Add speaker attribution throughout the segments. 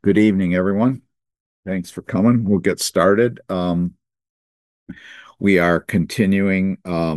Speaker 1: Good evening, everyone. Thanks for coming. We'll get started. We are continuing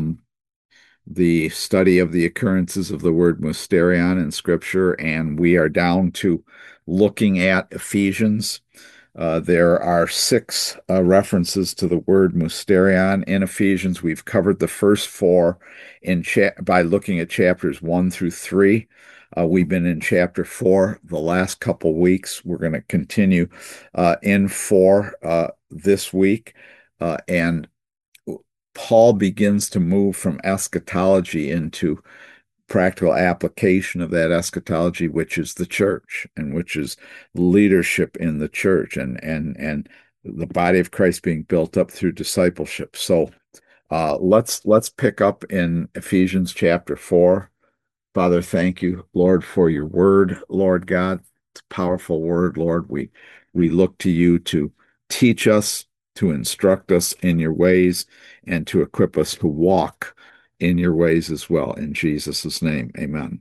Speaker 1: the study of the occurrences of the word mysterion in Scripture, and we are down to looking at Ephesians. There are six references to the word mysterion in Ephesians. We've covered the first four by looking at chapters 1 through 3. We've been in chapter 4 the last couple weeks. We're going to continue in 4 this week. And Paul begins to move from eschatology into practical application of that eschatology, which is the church and which is leadership in the church and the body of Christ being built up through discipleship. So let's pick up in Ephesians chapter 4. Father, thank you, Lord, for your word, Lord God. It's a powerful word, Lord. We look to you to teach us, to instruct us in your ways, and to equip us to walk in your ways as well. In Jesus' name, amen.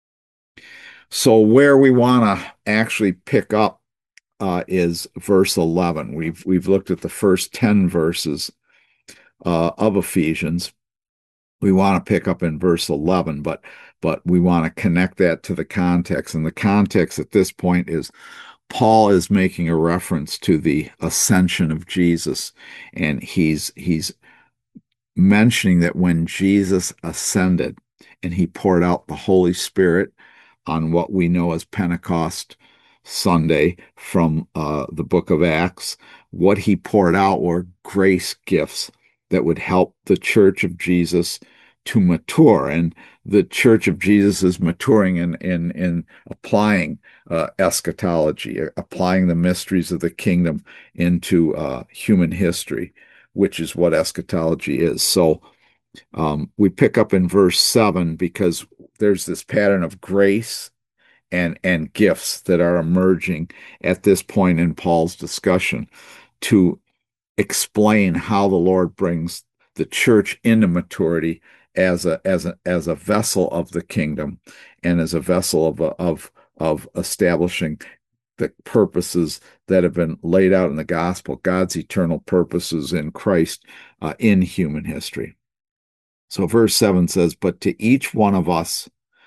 Speaker 1: So where we want to actually pick up is verse 11. We've looked at the first 10 verses of Ephesians. We want to pick up in verse 11, but we want to connect that to the context. And the context at this point is Paul is making a reference to the ascension of Jesus, and he's mentioning that when Jesus ascended and he poured out the Holy Spirit on what we know as Pentecost Sunday from the book of Acts, what he poured out were grace gifts that would help the church of Jesus to mature. And the church of Jesus is maturing in applying eschatology, applying the mysteries of the kingdom into human history, which is what eschatology is. So we pick up in verse 7 because there's this pattern of grace and gifts that are emerging at this point in Paul's discussion to explain how the Lord brings the church into maturity as a vessel of the kingdom and as a vessel of establishing the purposes that have been laid out in the gospel, God's eternal purposes in Christ in human history. So verse 7 says, "But to each one of us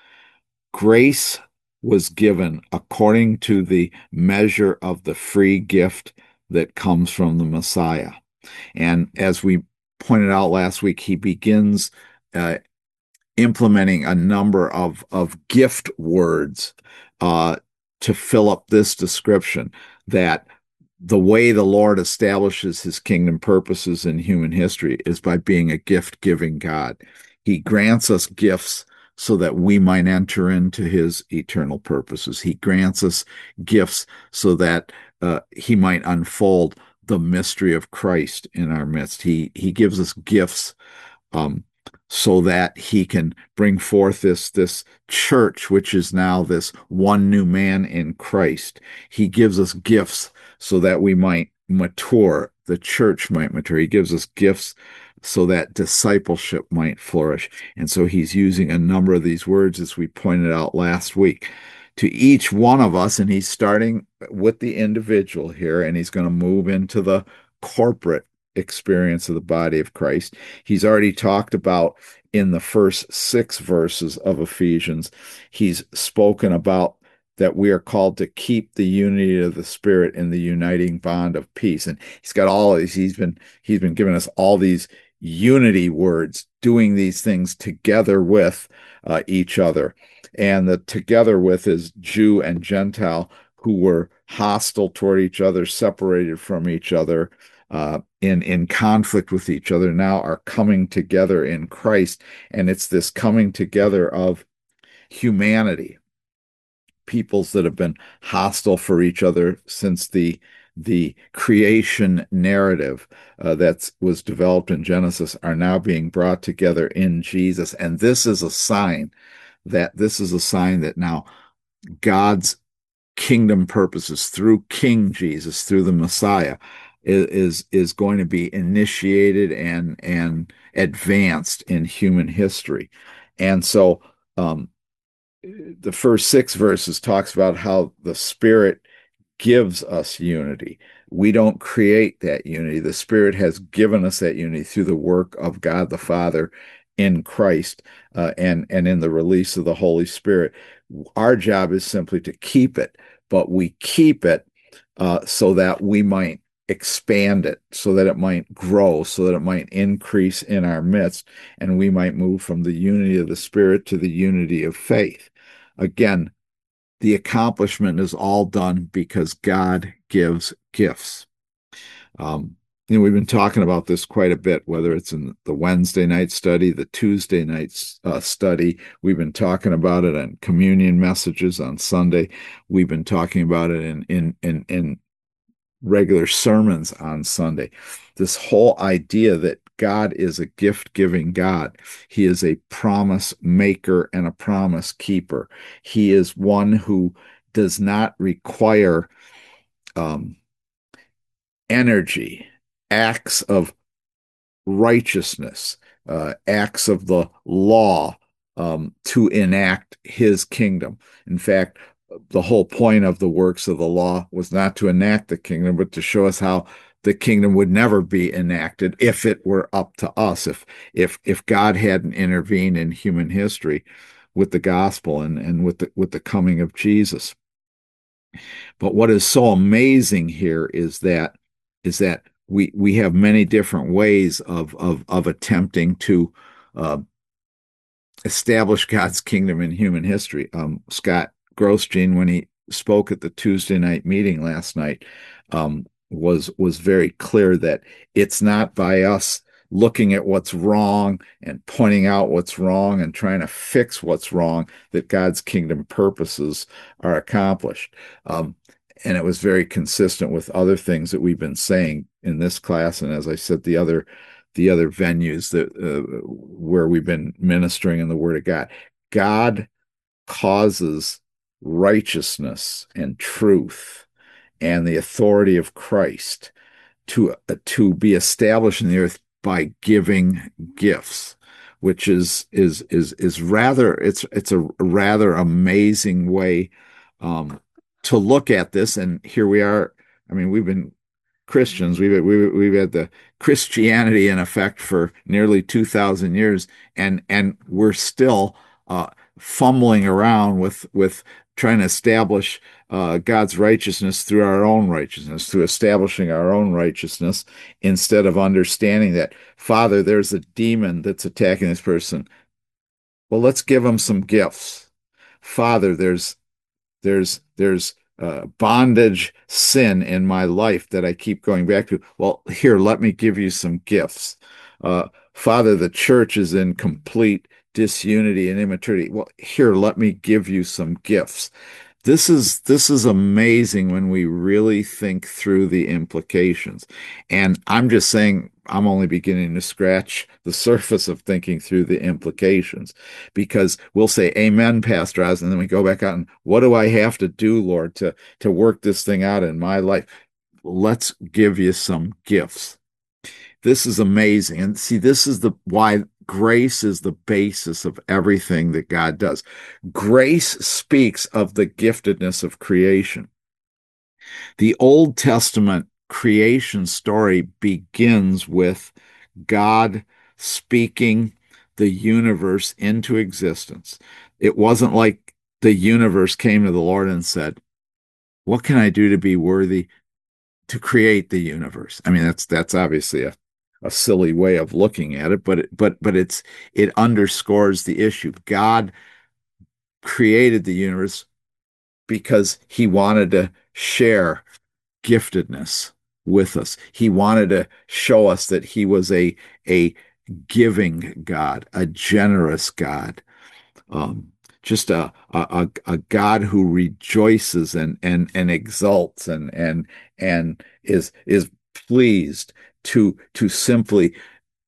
Speaker 1: grace was given according to the measure of the free gift that comes from the Messiah." And as we pointed out last week, he begins uh, implementing a number of gift words uh, to fill up this description that the way the Lord establishes his kingdom purposes in human history is by being a gift-giving God. He grants us gifts so that we might enter into his eternal purposes. He grants us gifts so that he might unfold the mystery of Christ in our midst. He gives us gifts um, so that he can bring forth this church, which is now this one new man in Christ. He gives us gifts so that we might mature, the church might mature. He gives us gifts so that discipleship might flourish. And so he's using a number of these words, as we pointed out last week, to each one of us. And he's starting with the individual here, and he's going to move into the corporate experience of the body of Christ. He's already talked about in the first 6 verses of Ephesians, he's spoken about that we are called to keep the unity of the Spirit in the uniting bond of peace. And he's got all of these, he's been giving us all these unity words, doing these things together with each other. And the together with is Jew and Gentile who were hostile toward each other, separated from each other, in conflict with each other, now are coming together in Christ. And it's this coming together of humanity, peoples that have been hostile for each other since the creation narrative that was developed in Genesis are now being brought together in Jesus. And this is a sign that now God's kingdom purposes through King Jesus, through the Messiah, is going to be initiated and advanced in human history. And so the first 6 verses talks about how the Spirit gives us unity. We don't create that unity. The Spirit has given us that unity through the work of God the Father in Christ, and in the release of the Holy Spirit. Our job is simply to keep it, but we keep it so that we might expand it, so that it might grow, so that it might increase in our midst, and we might move from the unity of the Spirit to the unity of faith. Again, the accomplishment is all done because God gives gifts. Um, we've been talking about this quite a bit, whether it's in the Wednesday night study, the Tuesday night study. We've been talking about it on communion messages on Sunday. We've been talking about it in regular sermons on Sunday. This whole idea that God is a gift-giving God. He is a promise maker and a promise keeper. He is one who does not require um, energy, acts of righteousness, acts of the law to enact his kingdom. In fact, the whole point of the works of the law was not to enact the kingdom, but to show us how the kingdom would never be enacted if it were up to us, if God hadn't intervened in human history with the gospel and with the coming of Jesus. But what is so amazing here is that we have many different ways of attempting to uh, establish God's kingdom in human history. Scott Grosjean, when he spoke at the Tuesday night meeting last night, was very clear that it's not by us looking at what's wrong and pointing out what's wrong and trying to fix what's wrong that God's kingdom purposes are accomplished. And it was very consistent with other things that we've been saying in this class, and as I said, the other venues that where we've been ministering in the Word of God. God causes righteousness and truth and the authority of Christ to be established in the earth by giving gifts, which is rather it's a rather amazing way to look at this. And here we are. I mean, we've been Christians. We've had the Christianity in effect for nearly 2,000 years, and we're still fumbling around with trying to establish God's righteousness through our own righteousness, through establishing our own righteousness, instead of understanding that, Father, there's a demon that's attacking this person. Well, let's give him some gifts. Father, there's bondage sin in my life that I keep going back to. Well, here, let me give you some gifts. Father, the church is in complete disunity and immaturity. Well, here, let me give you some gifts. This is amazing when we really think through the implications. And I'm just saying I'm only beginning to scratch the surface of thinking through the implications, because we'll say amen, Pastor Oz, and then we go back out and what do I have to do, Lord, to work this thing out in my life? Let's give you some gifts. This is amazing. And see, this is the why grace is the basis of everything that God does. Grace speaks of the giftedness of creation. The Old Testament creation story begins with God speaking the universe into existence. It wasn't like the universe came to the Lord and said, "What can I do to be worthy to create the universe?" I mean, that's obviously a silly way of looking at it, but it underscores the issue. God created the universe because he wanted to share giftedness with us. He wanted to show us that he was a giving God, a generous God, um, just a God who rejoices and exults and is pleased to simply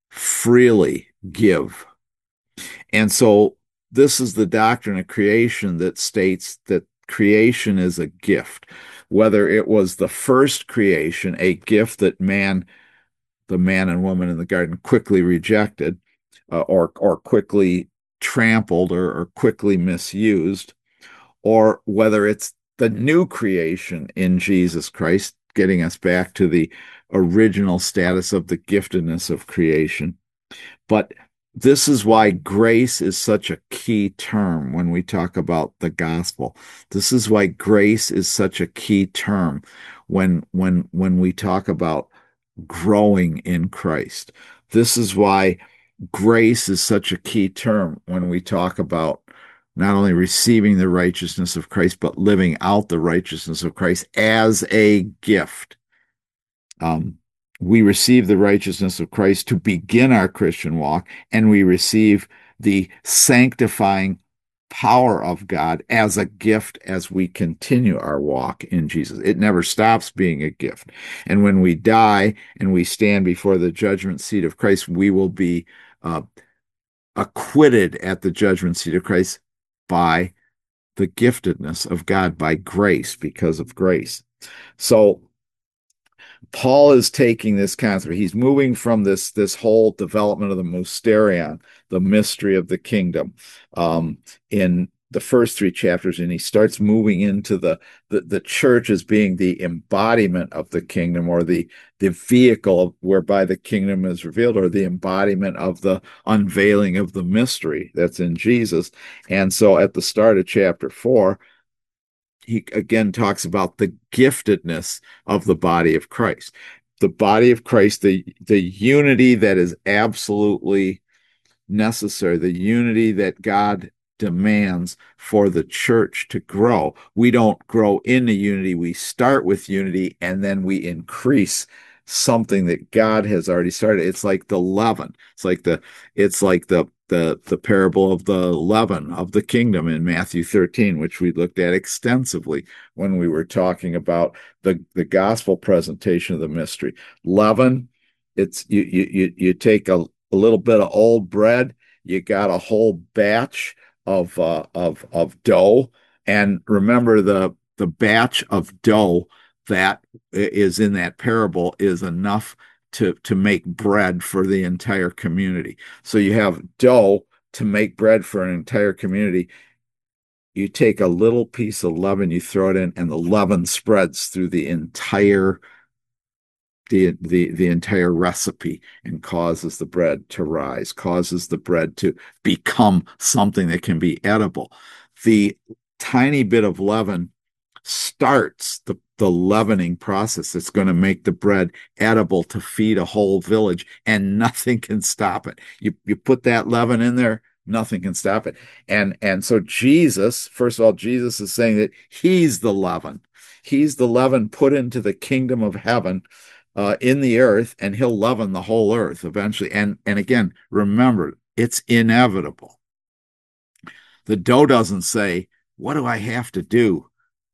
Speaker 1: freely give. And so this is the doctrine of creation that states that creation is a gift. Whether it was the first creation, a gift that the man and woman in the garden quickly rejected, or quickly trampled or quickly misused, or whether it's the new creation in Jesus Christ, getting us back to the original status of the giftedness of creation. But this is why grace is such a key term when we talk about the gospel. This is why grace is such a key term when we talk about growing in Christ. This is why grace is such a key term when we talk about not only receiving the righteousness of Christ, but living out the righteousness of Christ as a gift. Um, we receive the righteousness of Christ to begin our Christian walk, and we receive the sanctifying power of God as a gift as we continue our walk in Jesus. It never stops being a gift. And when we die and we stand before the judgment seat of Christ, we will be uh, acquitted at the judgment seat of Christ by the giftedness of God, by grace, because of grace. So Paul is taking this concept. He's moving from this whole development of the mysterion, the mystery of the kingdom, in the first three chapters, and he starts moving into the church as being the embodiment of the kingdom, or the vehicle whereby the kingdom is revealed, or the embodiment of the unveiling of the mystery that's in Jesus. And so at the start of chapter 4, he again talks about the giftedness of the body of Christ. The body of Christ, the unity that is absolutely necessary, the unity that God demands for the church to grow. We don't grow into unity. We start with unity and then we increase something that God has already started. It's like the leaven. It's like the parable of the leaven of the kingdom in Matthew 13, which we looked at extensively when we were talking about the gospel presentation of the mystery. Leaven, it's you take a little bit of old bread, you got a whole batch of dough, and remember the batch of dough that is in that parable is enough to make bread for the entire community. So you have dough to make bread for an entire community. You take a little piece of leaven, you throw it in, and the leaven spreads through the entire recipe and causes the bread to rise, causes the bread to become something that can be edible. The tiny bit of leaven starts the leavening process that's going to make the bread edible to feed a whole village, and nothing can stop it. You put that leaven in there, nothing can stop it. And so Jesus, first of all, Jesus is saying that he's the leaven. He's the leaven put into the kingdom of heaven in the earth, and he'll leaven the whole earth eventually. And again, remember, it's inevitable. The dough doesn't say, "What do I have to do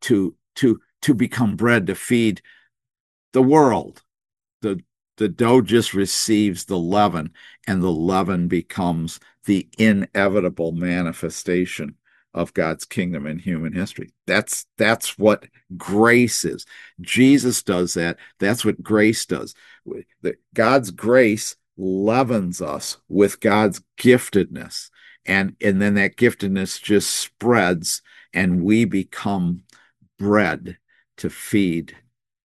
Speaker 1: to become bread to feed the world?" The the dough just receives the leaven, and the leaven becomes the inevitable manifestation of God's kingdom in human history. That's what grace is. Jesus does that. That's what grace does. God's grace leavens us with God's giftedness. And then that giftedness just spreads, and we become bread to feed,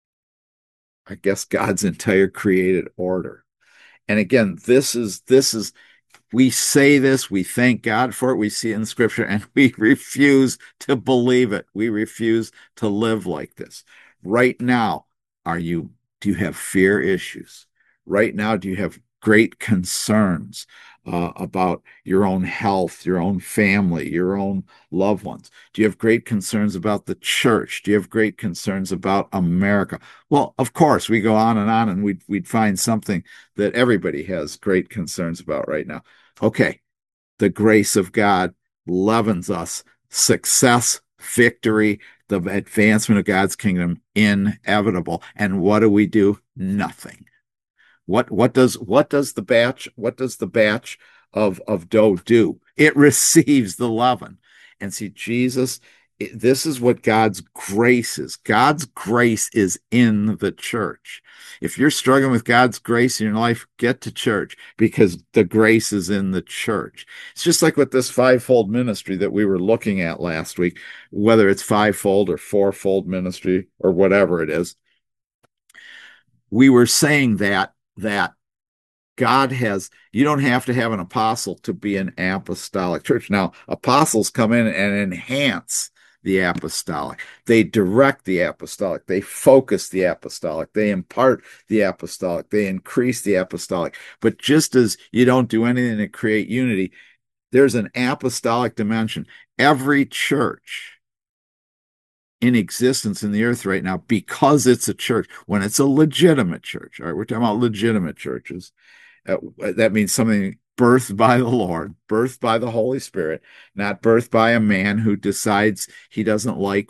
Speaker 1: I guess, God's entire created order. And again, this is we say this, we thank God for it, we see it in scripture, and we refuse to believe it. We refuse to live like this. Right now, do you have fear issues? Right now, do you have great concerns about your own health, your own family, your own loved ones? Do you have great concerns about the church? Do you have great concerns about America? Well, of course, we go on, and we'd find something that everybody has great concerns about right now. Okay, the grace of God leavens us success, victory, the advancement of God's kingdom, inevitable. And what do? Nothing. What does the batch of dough do? It receives the leaven. And see, Jesus This is what God's grace is. God's grace is in the church. If you're struggling with God's grace in your life, get to church because the grace is in the church. It's just like with this fivefold ministry that we were looking at last week, whether it's fivefold or fourfold ministry or whatever it is. We were saying that you don't have to have an apostle to be an apostolic church. Now, apostles come in and enhance the apostolic. They direct the apostolic. They focus the apostolic. They impart the apostolic. They increase the apostolic. But just as you don't do anything to create unity, there's an apostolic dimension. Every church in existence in the earth right now, because it's a church, when it's a legitimate church, all right, we're talking about legitimate churches. That means something birthed by the Lord, birthed by the Holy Spirit, not birthed by a man who decides he doesn't like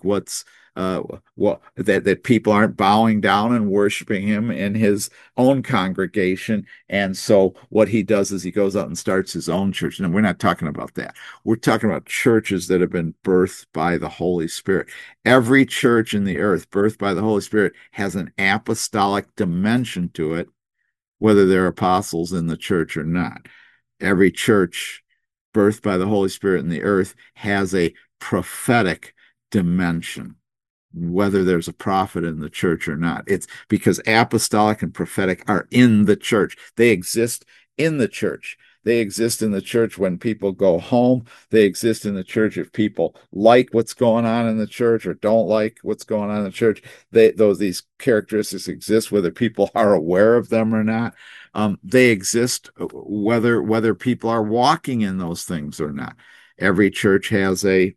Speaker 1: that people aren't bowing down and worshiping him in his own congregation. And so what he does is he goes out and starts his own church. And we're not talking about that. We're talking about churches that have been birthed by the Holy Spirit. Every church in the earth birthed by the Holy Spirit has an apostolic dimension to it, whether they're apostles in the church or not. Every church birthed by the Holy Spirit in the earth has a prophetic dimension, whether there's a prophet in the church or not. It's because apostolic and prophetic are in the church. They exist in the church. They exist in the church when people go home. They exist in the church if people like what's going on in the church or don't like what's going on in the church. These characteristics exist whether people are aware of them or not. They exist whether people are walking in those things or not. Every church has a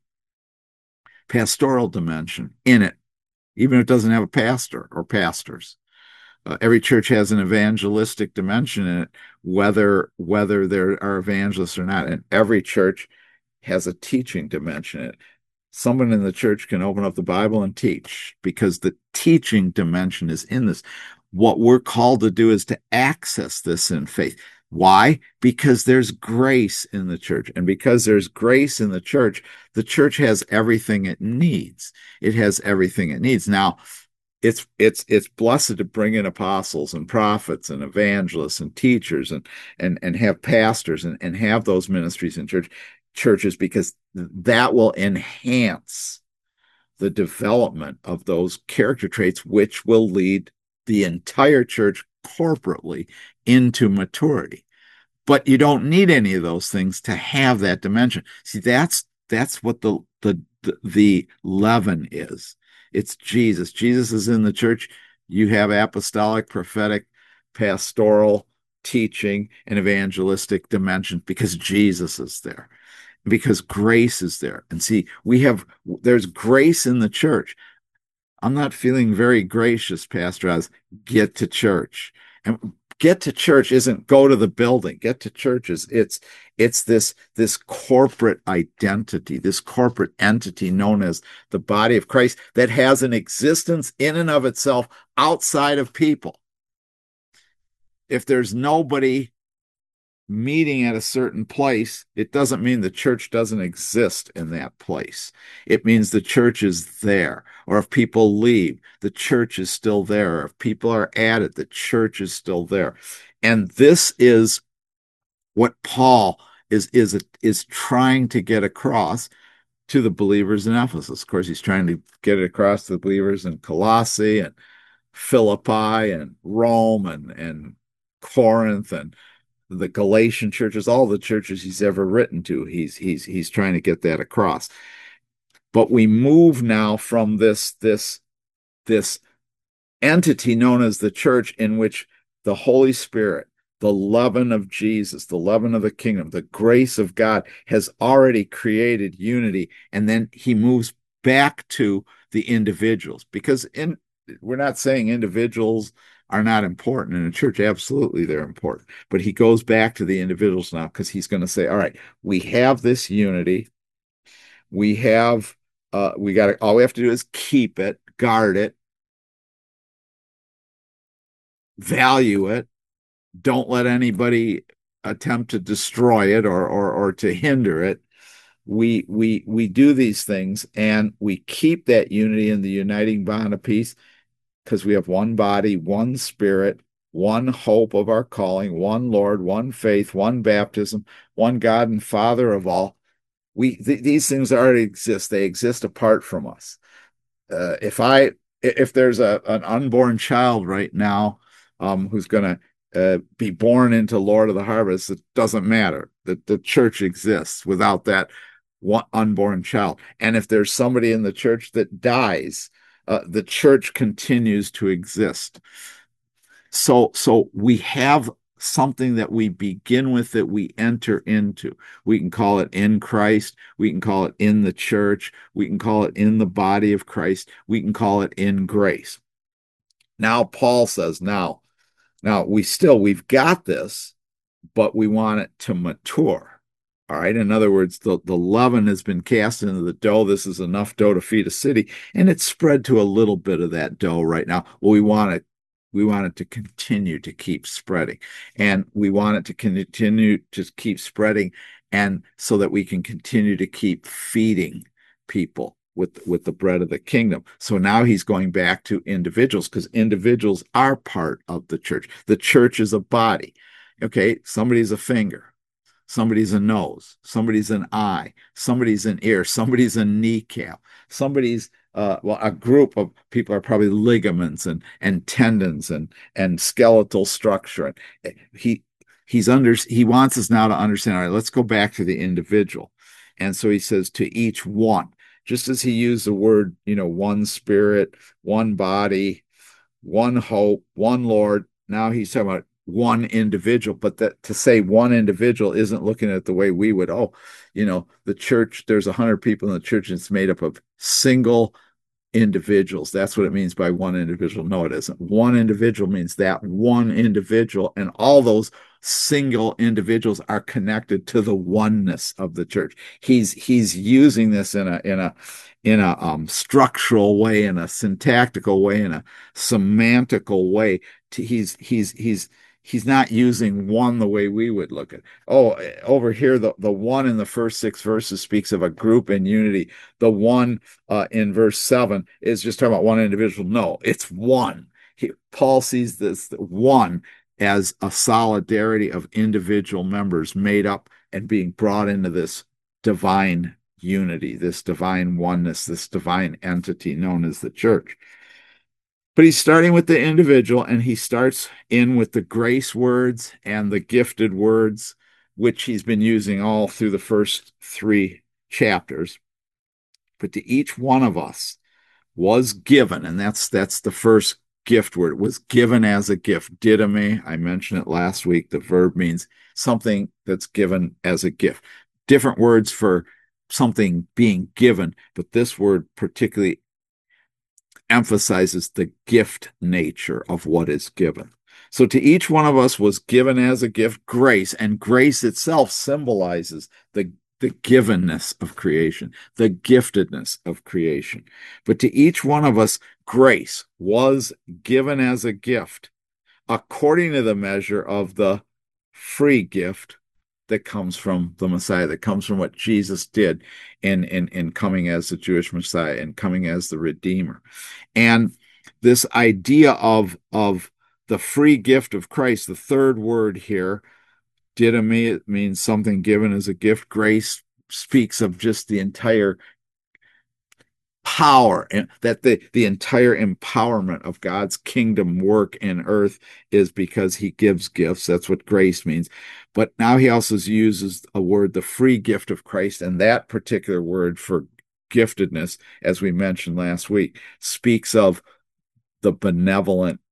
Speaker 1: pastoral dimension in it, even if it doesn't have a pastor or pastors. Every church has an evangelistic dimension in it, whether there are evangelists or not. And every church has a teaching dimension in it. Someone in the church can open up the Bible and teach because the teaching dimension is in this. What we're called to do is to access this in faith. Why? Because there's grace in the church. And because there's grace in the church has everything it needs. It has everything it needs. Now, it's blessed to bring in apostles and prophets and evangelists and teachers and have pastors and have those ministries in churches because that will enhance the development of those character traits, which will lead the entire church corporately into maturity. But you don't need any of those things to have that dimension. See, that's what the leaven is. It's Jesus. Jesus is in the church. You have apostolic, prophetic, pastoral, teaching, and evangelistic dimensions because Jesus is there, because grace is there. And see, there's grace in the church. I'm not feeling very gracious, Pastor Oz. Get to church. And get to church isn't go to the building. Get to church is it's this corporate identity, this corporate entity known as the body of Christ that has an existence in and of itself outside of people. If there's nobody meeting at a certain place, it doesn't mean the church doesn't exist in that place. It means the church is there. Or if people leave, the church is still there. Or if people are added, the church is still there. And this is what Paul is trying to get across to the believers in Ephesus. Of course, he's trying to get it across to the believers in Colossae and Philippi and Rome and Corinth and the Galatian churches, all the churches he's ever written to. He's trying to get that across. But we move now from this entity known as the church, in which the Holy Spirit, the leaven of Jesus, the leaven of the kingdom, the grace of God has already created unity, and then he moves back to the individuals, because we're not saying individuals are not important in a church. Absolutely, they're important. But he goes back to the individuals now because he's going to say, all right, we have this unity. All we have to do is keep it, guard it, value it. Don't let anybody attempt to destroy it or to hinder it. we do these things and we keep that unity in the uniting bond of peace because we have one body, one spirit, one hope of our calling, one Lord, one faith, one baptism, one God and Father of all. These things already exist. They exist apart from us. If there's an unborn child right now who's going to be born into Lord of the Harvest, it doesn't matter. The church exists without that one unborn child. And if there's somebody in the church that dies, the church continues to exist. So we have something that we begin with that we enter into. We can call it in Christ. We can call it in the church. We can call it in the body of Christ. We can call it in grace. Now, Paul says, now we've got this, but we want it to mature. All right. In other words, the leaven has been cast into the dough. This is enough dough to feed a city, and it's spread to a little bit of that dough right now. Well, we want it to continue to keep spreading, and we want it to continue to keep spreading, and so that we can continue to keep feeding people with the bread of the kingdom. So now he's going back to individuals because individuals are part of the church. The church is a body. Okay, somebody's a finger, somebody's a nose, somebody's an eye, somebody's an ear, somebody's a kneecap, somebody's well, a group of people are probably ligaments and tendons and skeletal structure. He he wants us now to understand. All right, let's go back to the individual, and so he says to each one, just as he used the word, one spirit, one body, one hope, one Lord. Now he's talking about one individual, but that to say one individual isn't looking at the way we would. The church, there's 100 people in the church, and it's made up of single individuals. That's what it means by one individual. No, it isn't. One individual means that one individual, and all those single individuals are connected to the oneness of the church. He's using this in a structural way, in a syntactical way, in a semantical way. He's not using one the way we would look at. Oh, over here, the one in the first 6 verses speaks of a group in unity. The one in verse 7 is just talking about one individual. No, it's one. Paul sees this one as a solidarity of individual members made up and being brought into this divine unity, this divine oneness, this divine entity known as the church. But he's starting with the individual, and he starts in with the grace words and the gifted words, which he's been using all through the first 3 chapters. But to each one of us was given, and that's the first gift word, was given as a gift. Didomi, I mentioned it last week. The verb means something that's given as a gift. Different words for something being given, but this word particularly emphasizes the gift nature of what is given. So to each one of us was given as a gift grace, and grace itself symbolizes the givenness of creation, the giftedness of creation. But to each one of us, grace was given as a gift according to the measure of the free gift that comes from the Messiah, that comes from what Jesus did in coming as the Jewish Messiah and coming as the Redeemer. And this idea of the free gift of Christ, the third word here, didomi, it means something given as a gift. Grace speaks of just the entire power, and that the entire empowerment of God's kingdom work in earth is because he gives gifts. That's what grace means. But now he also uses a word, the free gift of Christ, and that particular word for giftedness, as we mentioned last week, speaks of the benevolent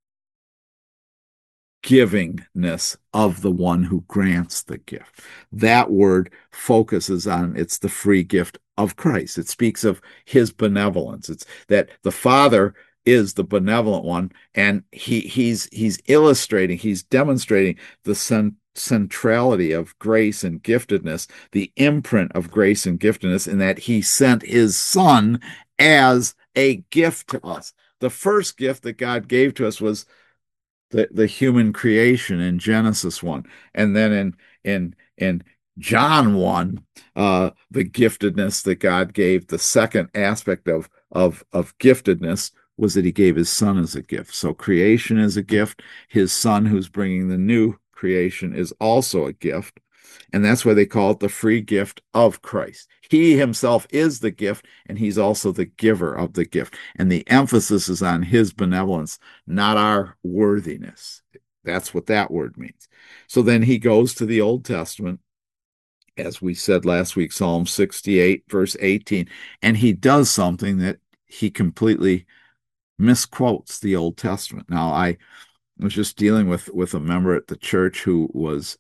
Speaker 1: givingness of the one who grants the gift. That word focuses on, it's the free gift of Christ. It speaks of his benevolence. It's that the Father is the benevolent one, and he's illustrating, he's demonstrating the centrality of grace and giftedness, the imprint of grace and giftedness, in that he sent his Son as a gift to us. The first gift that God gave to us was the human creation in Genesis 1. And then in John 1, the giftedness that God gave. The second aspect of giftedness was that he gave his son as a gift. So creation is a gift. His son, who's bringing the new creation, is also a gift. And that's why they call it the free gift of Christ. He himself is the gift, and he's also the giver of the gift. And the emphasis is on his benevolence, not our worthiness. That's what that word means. So then he goes to the Old Testament, as we said last week, Psalm 68, verse 18, and he does something that he completely misquotes the Old Testament. Now, I was just dealing with a member at the church who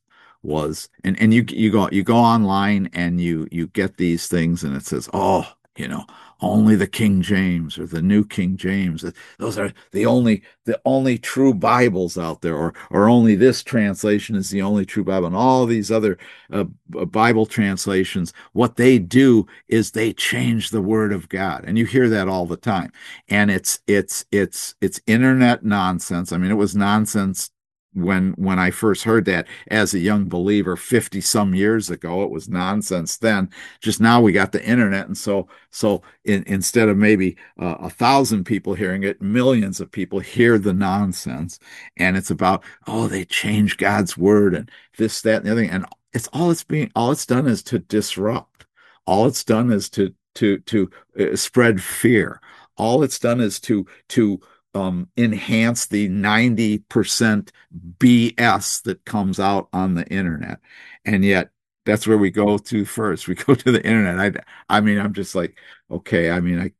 Speaker 1: and you go online and you get these things and it says, oh, only the King James or the New King James, those are the only true Bibles out there, or only this translation is the only true Bible, and all these other Bible translations, what they do is they change the Word of God, and you hear that all the time, and it's internet nonsense. I mean, it was nonsense when I first heard that as a young believer 50 some years ago. It was nonsense then. Just now we got the internet, and instead of maybe 1,000 people hearing it, millions of people hear the nonsense, and it's about, oh, they changed God's word and this, that, and the other thing, and all it's done is to disrupt. All it's done is to spread fear. All it's done is to enhance the 90% BS that comes out on the internet. And yet, that's where we go to first. We go to the internet. I mean, I'm just like, okay.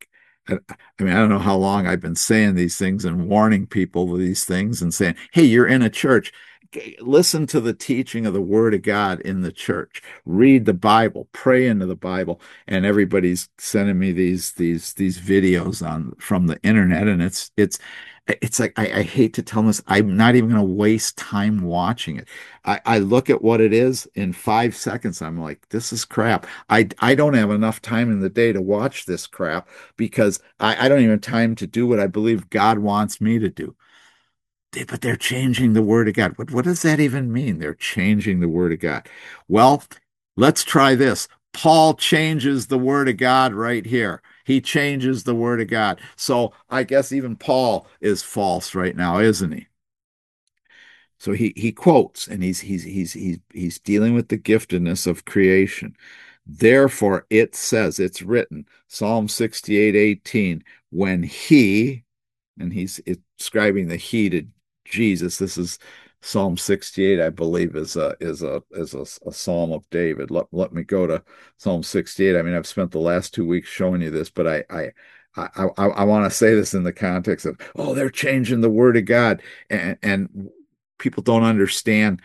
Speaker 1: I don't know how long I've been saying these things and warning people of these things and saying, hey, you're in a church. Listen to the teaching of the Word of God in the church. Read the Bible. Pray into the Bible. And everybody's sending me these videos on from the internet, and it's like I hate to tell them this. I'm not even going to waste time watching it. I look at what it is in 5 seconds. I'm like, this is crap. I don't have enough time in the day to watch this crap because I don't even have time to do what I believe God wants me to do. But they're changing the word of God. What does that even mean? They're changing the word of God. Well, let's try this. Paul changes the word of God right here. He changes the word of God. So I guess even Paul is false right now, isn't he? So he quotes, and he's dealing with the giftedness of creation. Therefore, it says, it's written, Psalm 68:18, when he, and he's describing the he to Jesus. This is Psalm 68, I believe, is a Psalm of David. Let me go to Psalm 68. I mean, I've spent the last 2 weeks showing you this, but I want to say this in the context of, oh, they're changing the word of God, and people don't understand.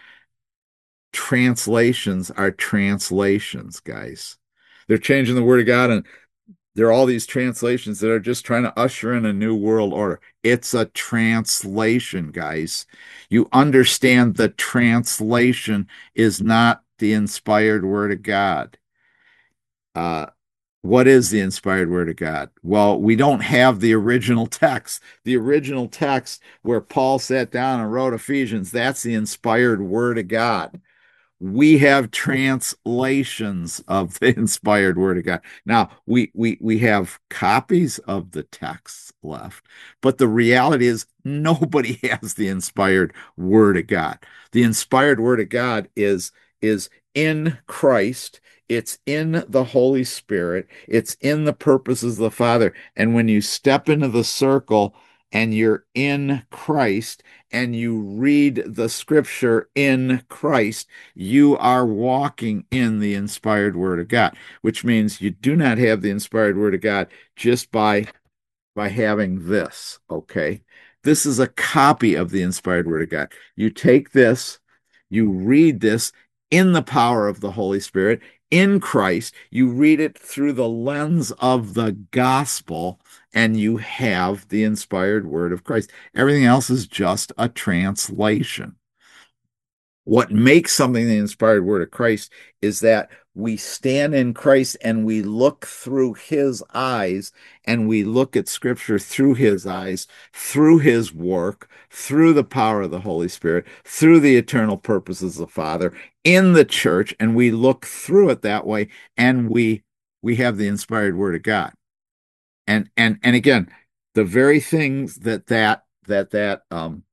Speaker 1: Translations are translations, guys. They're changing the word of God, and there are all these translations that are just trying to usher in a new world order. It's a translation, guys. You understand the translation is not the inspired word of God. Uh, what is the inspired word of God? Well, we don't have the original text. The original text where Paul sat down and wrote Ephesians, that's the inspired word of God. We have translations of the inspired word of God. Now, we have copies of the texts left, but the reality is nobody has the inspired word of God. The inspired word of God is in Christ. It's in the Holy Spirit. It's in the purposes of the Father. And when you step into the circle and you're in Christ and you read the scripture in Christ, you are walking in the inspired word of God, which means you do not have the inspired word of God just by having this, okay? This is a copy of the inspired word of God. You take this, you read this in the power of the Holy Spirit, in Christ, you read it through the lens of the gospel, and you have the inspired word of Christ. Everything else is just a translation. What makes something the inspired word of Christ is that we stand in Christ and we look through his eyes, and we look at scripture through his eyes, through his work, through the power of the Holy Spirit, through the eternal purposes of the Father, in the church, and we look through it that way, and we have the inspired word of God. And again, the very things that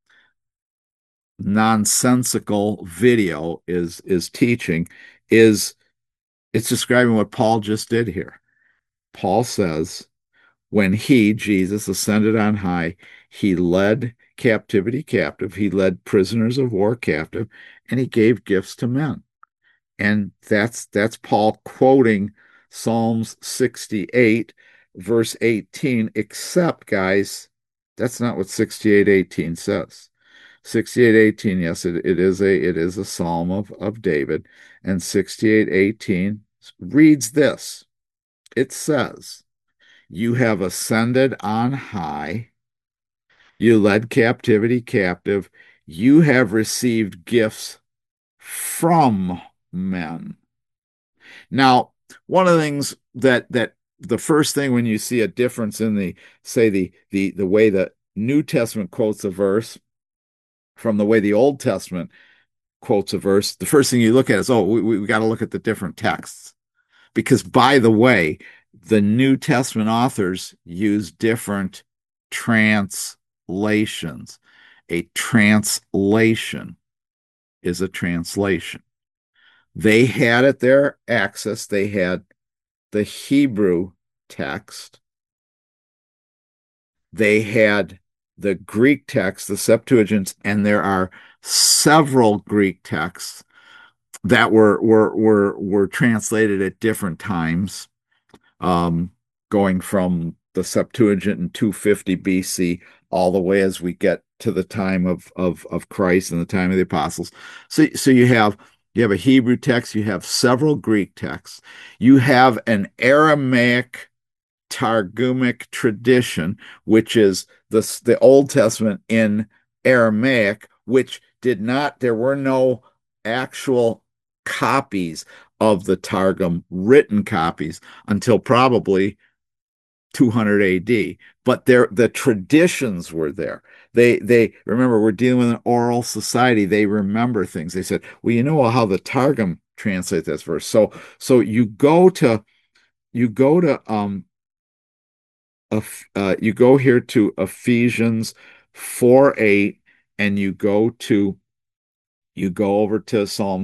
Speaker 1: nonsensical video is teaching is it's describing what Paul just did here. Paul says, when he, Jesus, ascended on high, he led captivity captive, he led prisoners of war captive, and he gave gifts to men. And that's Paul quoting Psalms 68, verse 18, except, guys, that's not what 68:18 says. 68:18, yes, it is a psalm of David, and 68:18 reads this. It says, "You have ascended on high, you led captivity captive, you have received gifts from men." Now, one of the things that the first thing when you see a difference in the say the way the New Testament quotes a verse from the way the Old Testament quotes a verse, the first thing you look at is, oh, we got to look at the different texts. Because, by the way, the New Testament authors use different translations. A translation is a translation. They had at their access, they had the Hebrew text, they had the Greek text, the Septuagint, and there are several Greek texts that were translated at different times, um, going from the Septuagint in 250 BC all the way as we get to the time of Christ and the time of the apostles. So you have a Hebrew text, you have several Greek texts, you have an Aramaic Targumic tradition, which is the Old Testament in Aramaic, which did not, there were no actual copies of the Targum, written copies, until probably 200 AD. But the traditions were there. They remember, we're dealing with an oral society. They remember things. They said, well, you know how the Targum translates this verse. So you go here to Ephesians 4:8, and you go over to Psalm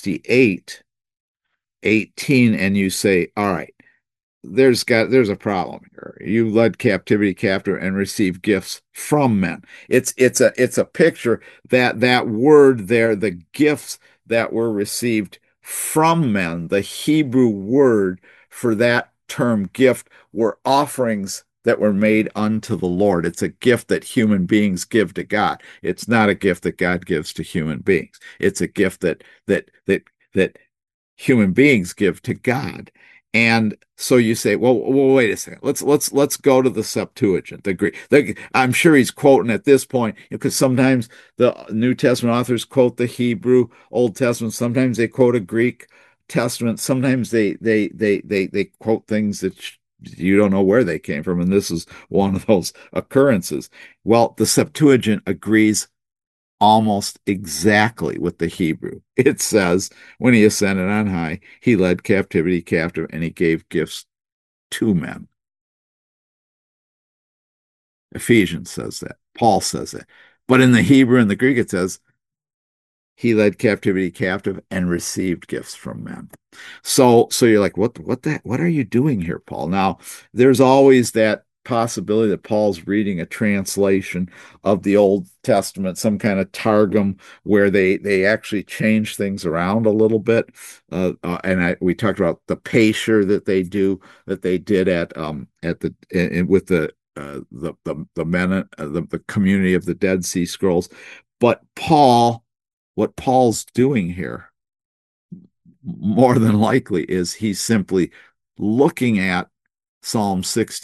Speaker 1: 68:18, and you say, all right, there's a problem here. You led captivity captive and received gifts from men. It's a picture that word there, the gifts that were received from men, the Hebrew word for that term gift were offerings that were made unto the Lord. It's a gift that human beings give to God. It's not a gift that God gives to human beings. It's a gift that human beings give to God. And so you say, well, wait a second. Let's go to the Septuagint, the Greek. I'm sure he's quoting at this point, because sometimes the New Testament authors quote the Hebrew Old Testament. Sometimes they quote a Greek Testament. Sometimes they quote things that you don't know where they came from, and this is one of those occurrences. Well, the Septuagint agrees almost exactly with the Hebrew. It says, when he ascended on high, he led captivity captive, and he gave gifts to men. Ephesians says that. Paul says that. But in the Hebrew and the Greek, it says, he led captivity captive and received gifts from men. So you're like, what are you doing here, Paul? Now, there's always that possibility that Paul's reading a translation of the Old Testament, some kind of Targum, where they actually change things around a little bit. We talked about the Pesher that they did at with the men, the community of the Dead Sea Scrolls. But what Paul's doing here, more than likely, is he's simply looking at Psalm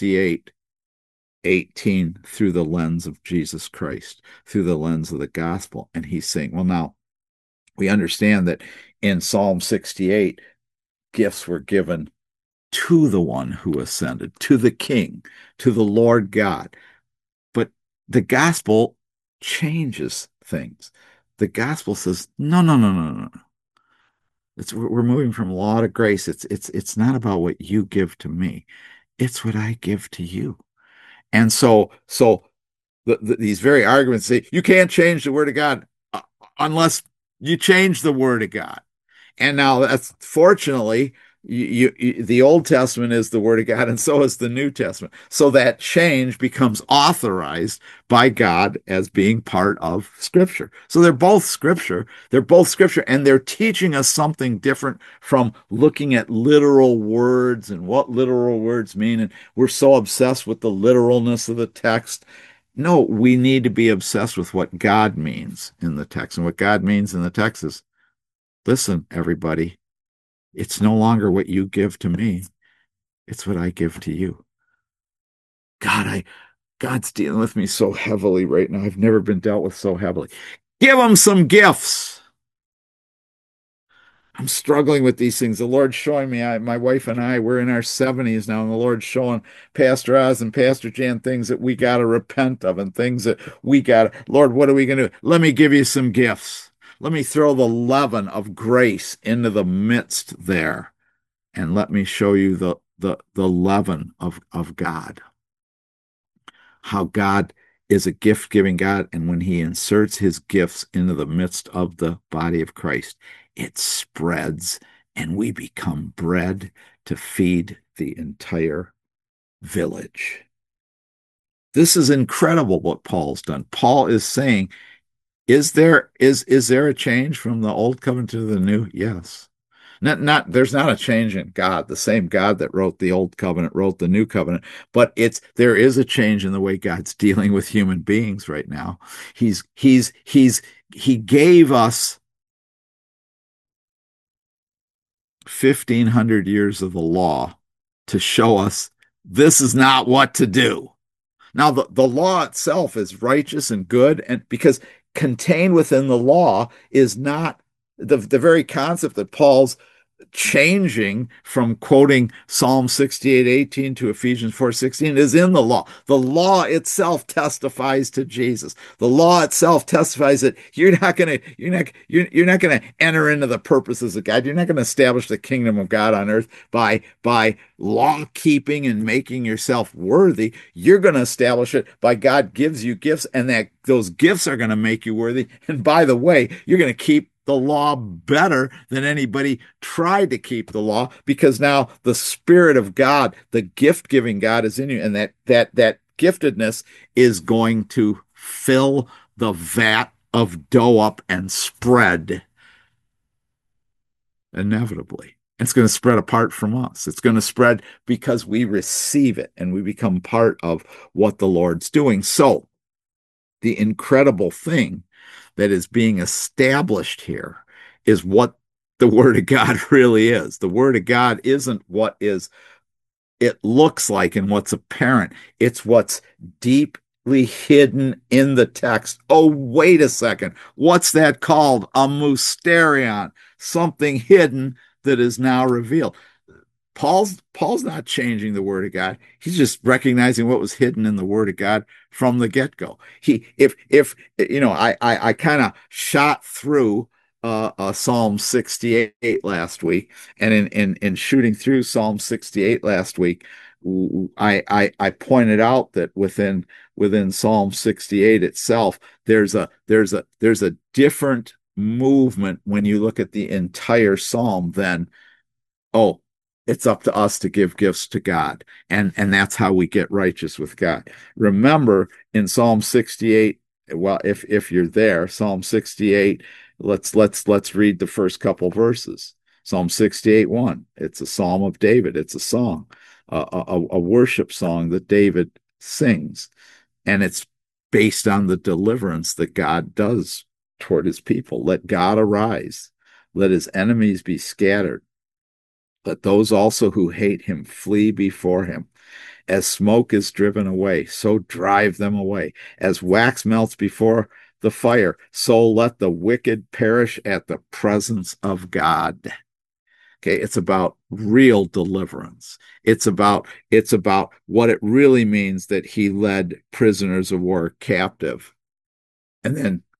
Speaker 1: 68:18 through the lens of Jesus Christ, through the lens of the gospel. And he's saying, well, now we understand that in Psalm 68, gifts were given to the one who ascended, to the King, to the Lord God. But the gospel changes things. The gospel says, no, no, no, no, no. We're moving from law to grace. It's not about what you give to me. It's what I give to you. And so these very arguments say you can't change the word of God unless you change the word of God. And now that's fortunately the Old Testament is the Word of God, and so is the New Testament. So that change becomes authorized by God as being part of Scripture. So they're both Scripture. They're both Scripture, and they're teaching us something different from looking at literal words and what literal words mean. And we're so obsessed with the literalness of the text. No, we need to be obsessed with what God means in the text. And what God means in the text is, listen, everybody, it's no longer what you give to me. It's what I give to you. God, God's dealing with me so heavily right now. I've never been dealt with so heavily. Give him some gifts. I'm struggling with these things. The Lord's showing me, my wife and I, we're in our 70s now, and the Lord's showing Pastor Oz and Pastor Jan things that we got to repent of and things that we got to, Lord, what are we going to do? Let me give you some gifts. Let me throw the leaven of grace into the midst there, and let me show you the leaven of God. How God is a gift giving God, and when he inserts his gifts into the midst of the body of Christ, it spreads, and we become bread to feed the entire village. This is incredible what Paul's done. Paul is saying, is there a change from the old covenant to the new? Yes. There's not a change in God. The same God that wrote the old covenant wrote the new covenant, but there is a change in the way God's dealing with human beings right now. He gave us 1,500 years of the law to show us this is not what to do. Now, the law itself is righteous and good, and because contained within the law is not the very concept that Paul's changing from quoting Psalm 68:18 to Ephesians 4:16 is in the law. The law itself testifies to Jesus. The law itself testifies that you're not going to enter into the purposes of God. You're not going to establish the kingdom of God on earth by law keeping and making yourself worthy. You're going to establish it by God gives you gifts, and that those gifts are going to make you worthy. And by the way, you're going to keep the law better than anybody tried to keep the law, because now the Spirit of God, the gift giving God, is in you, and that giftedness is going to fill the vat of dough up and spread inevitably. It's going to spread apart from us. It's going to spread because we receive it and we become part of what the Lord's doing. So the incredible thing that is being established here is what the Word of God really is. The Word of God isn't what it looks like and what's apparent. It's what's deeply hidden in the text. Oh, wait a second. What's that called? A mysterion, something hidden that is now revealed. Paul's not changing the word of God. He's just recognizing what was hidden in the word of God from the get-go. If I kind of shot through Psalm 68 last week, and in shooting through Psalm 68 last week, I pointed out that within Psalm 68 itself, there's a different movement when you look at the entire psalm than, oh, it's up to us to give gifts to God. And that's how we get righteous with God. Remember in Psalm 68, well, if you're there, Psalm 68, let's read the first couple verses. Psalm 68:1. It's a psalm of David. It's a song, a worship song that David sings. And it's based on the deliverance that God does toward his people. Let God arise. Let his enemies be scattered. Let those also who hate him flee before him. As smoke is driven away, so drive them away. As wax melts before the fire, so let the wicked perish at the presence of God. Okay, it's about real deliverance. It's about what it really means that he led prisoners of war captive and then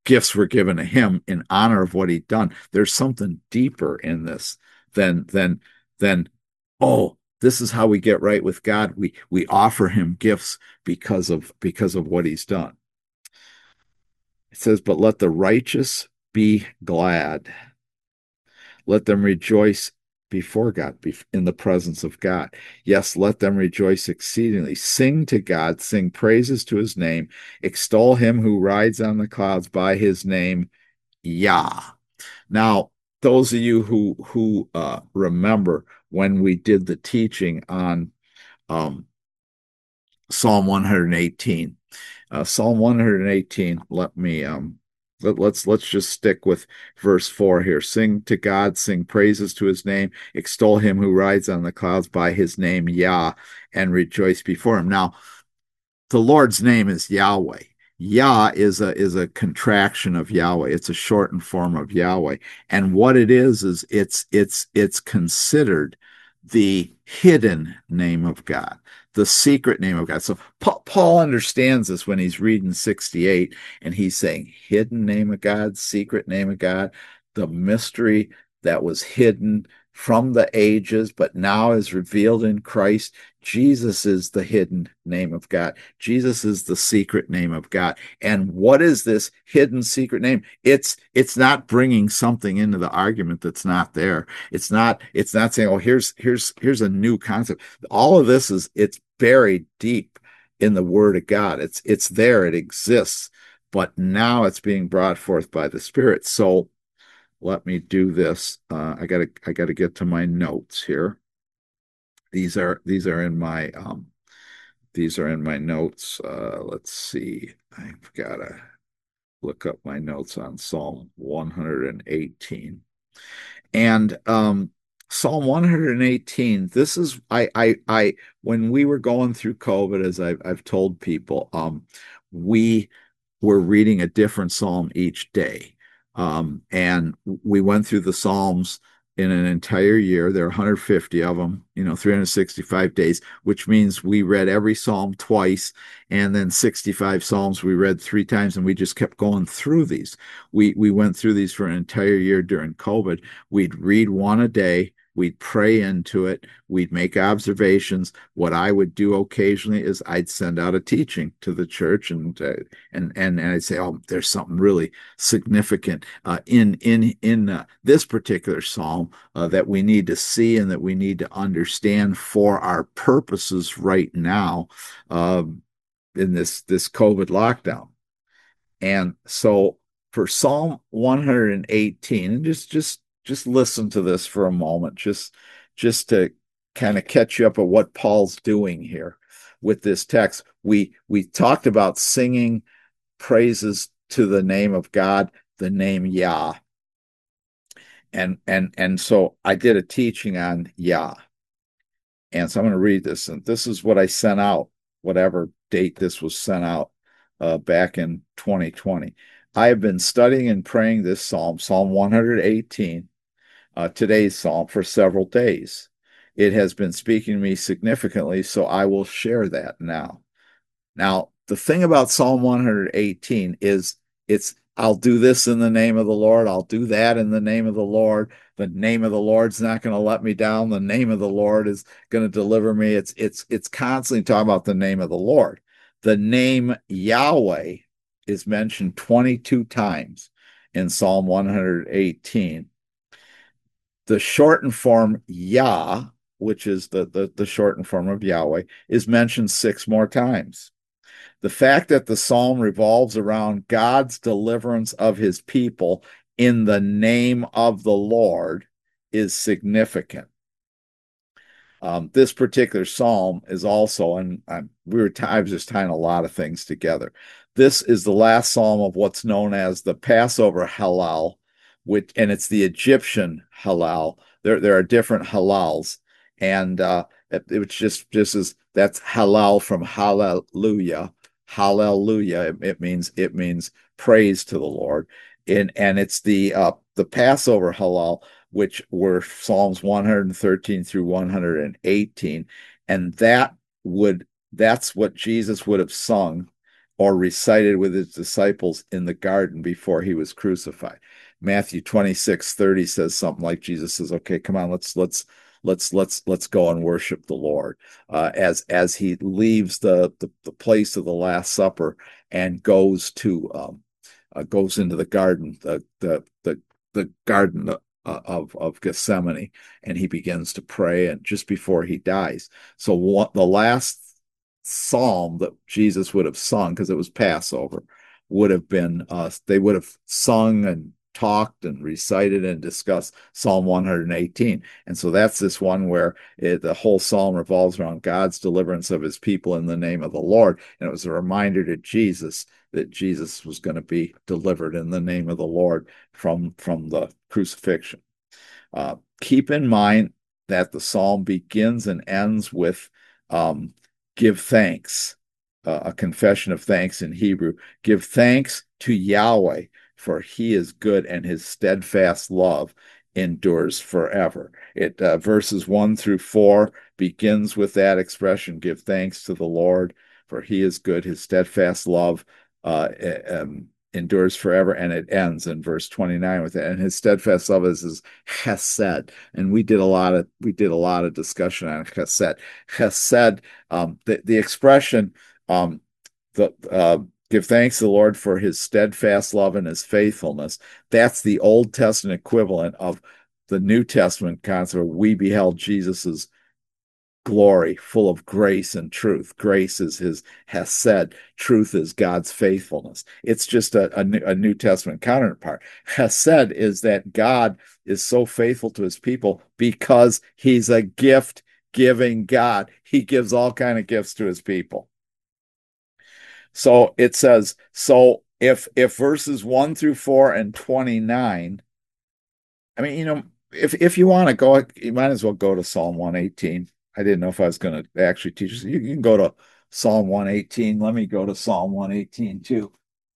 Speaker 1: gifts were given to him in honor of what he'd done. There's something deeper in this than oh, this is how we get right with God. We offer him gifts because of what he's done. It says, but let the righteous be glad. Let them rejoice before God, in the presence of God. Yes, let them rejoice exceedingly. Sing to God, sing praises to his name, extol him who rides on the clouds by his name, Yah. Now, those of you who remember when we did the teaching on um, Psalm 118, Psalm 118. Let's just stick with verse 4 here. Sing to God, sing praises to his name, extol him who rides on the clouds by his name, Yah, and rejoice before him. Now, the Lord's name is Yahweh. Yah is a contraction of Yahweh. It's a shortened form of Yahweh. And what it is it's considered the hidden name of God, the secret name of God. So Paul understands this when he's reading 68 and he's saying hidden name of God, secret name of God, the mystery that was hidden from the ages, but now is revealed in Christ. Jesus is the hidden name of God. Jesus is the secret name of God. And what is this hidden secret name? It's not bringing something into the argument that's not there. It's not saying, oh, here's a new concept. All of this it's buried deep in the Word of God. It's there, it exists, but now it's being brought forth by the Spirit. So let me do this. I gotta get to my notes here. These are in my notes. Let's see. I've got to look up my notes on Psalm 118. And Psalm 118, this is I when we were going through COVID, as I've told people, we were reading a different psalm each day. And we went through the Psalms in an entire year. There are 150 of them, 365 days, which means we read every Psalm twice, and then 65 Psalms we read 3 times, and we just kept going through these. We went through these for an entire year during COVID. We'd read one a day. We'd pray into it. We'd make observations. What I would do occasionally is I'd send out a teaching to the church, and I'd say, "Oh, there's something really significant in this particular psalm that we need to see and that we need to understand for our purposes right now in this COVID lockdown." And so for Psalm 118, and just listen to this for a moment, just to kind of catch you up at what Paul's doing here with this text. We talked about singing praises to the name of God, the name Yah. And so I did a teaching on Yah. And so I'm going to read this. And this is what I sent out, whatever date this was sent out back in 2020. I have been studying and praying this psalm, Psalm 118, today's psalm, for several days. It has been speaking to me significantly, so I will share that now. Now, the thing about Psalm 118 is I'll do this in the name of the Lord. I'll do that in the name of the Lord. The name of the Lord's not going to let me down. The name of the Lord is going to deliver me. It's constantly talking about the name of the Lord. The name Yahweh is mentioned 22 times in Psalm 118. The shortened form Yah, which is the shortened form of Yahweh, is mentioned 6 more times. The fact that the psalm revolves around God's deliverance of his people in the name of the Lord is significant. This particular psalm is also, and I was just tying a lot of things together. This is the last psalm of what's known as the Passover Hallel, and it's the Egyptian Hallel. There are different Hallels, and it's just as that's Hallel from Hallelujah. Hallelujah. It means praise to the Lord, and it's the Passover Hallel, which were Psalms 113 through 118, and that's what Jesus would have sung or recited with his disciples in the garden before he was crucified. Matthew 26:30 says something like Jesus says, okay, come on, let's go and worship the Lord. As he leaves the place of the Last Supper and goes into the garden, the garden of Gethsemane, and he begins to pray, and just before he dies. So the last psalm that Jesus would have sung, because it was Passover, would have been they would have sung and talked and recited and discussed Psalm 118. And so that's this one where the whole psalm revolves around God's deliverance of his people in the name of the Lord. And it was a reminder to Jesus that Jesus was going to be delivered in the name of the Lord from the crucifixion. Keep in mind that the psalm begins and ends with give thanks, a confession of thanks in Hebrew. Give thanks to Yahweh, for he is good and his steadfast love endures forever. It verses 1 through 4 begins with that expression, give thanks to the Lord, for he is good, his steadfast love uh, endures forever, and it ends in verse 29 with it. And his steadfast love is his chesed. And we did a lot of discussion on chesed. Chesed, the expression, um, the give thanks to the Lord for his steadfast love and his faithfulness. That's the Old Testament equivalent of the New Testament concept of we beheld Jesus's glory, full of grace and truth. Grace is his hesed. Truth is God's faithfulness. It's just a New Testament counterpart. Hesed is that God is so faithful to his people because he's a gift giving God. He gives all kind of gifts to his people. So it says, so if verses 1 through 4 and 29, I mean, if you want to go, you might as well go to Psalm 118. I didn't know if I was going to actually teach you. You can go to Psalm 118. Let me go to Psalm 118 too.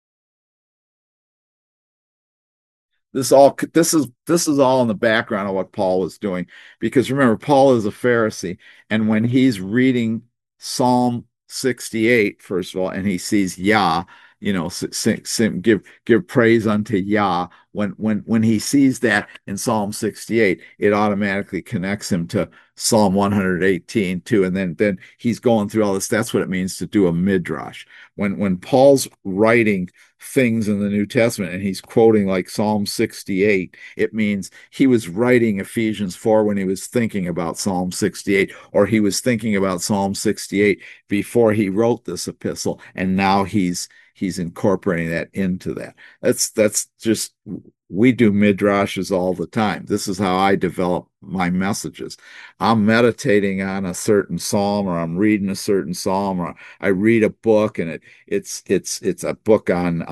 Speaker 1: This is all in the background of what Paul was doing, because remember, Paul is a Pharisee, and when he's reading Psalm 68, first of all, and he sees Yah, give praise unto Yah. When he sees that in Psalm 68, it automatically connects him to Psalm 118 too, and then he's going through all this. That's what it means to do a midrash. When Paul's writing things in the New Testament and he's quoting like Psalm 68, it means he was writing Ephesians 4 when he was thinking about Psalm 68, or he was thinking about Psalm 68 before he wrote this epistle, and now he's incorporating that into that. That's just, we do midrashes all the time. This is how I develop my messages. I'm meditating on a certain psalm, or I'm reading a certain psalm, or I read a book, and it's a book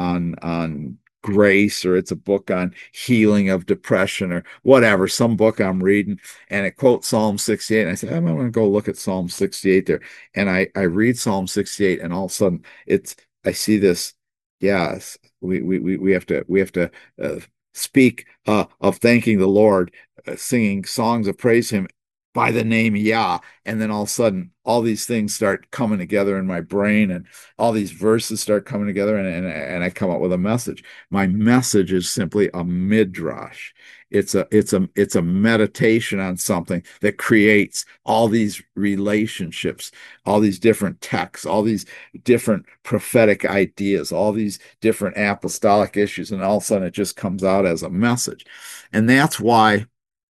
Speaker 1: on grace, or it's a book on healing of depression, or whatever, some book I'm reading, and it quotes Psalm 68, and I say, I'm going to go look at Psalm 68 there, and I read Psalm 68, and all of a sudden I see this. Yes, we have to speak of thanking the Lord, singing songs of praise Him by the name Yah, and then all of a sudden, all these things start coming together in my brain, and all these verses start coming together, and I come up with a message. My message is simply a midrash. It's a meditation on something that creates all these relationships, all these different texts, all these different prophetic ideas, all these different apostolic issues, and all of a sudden it just comes out as a message. And that's why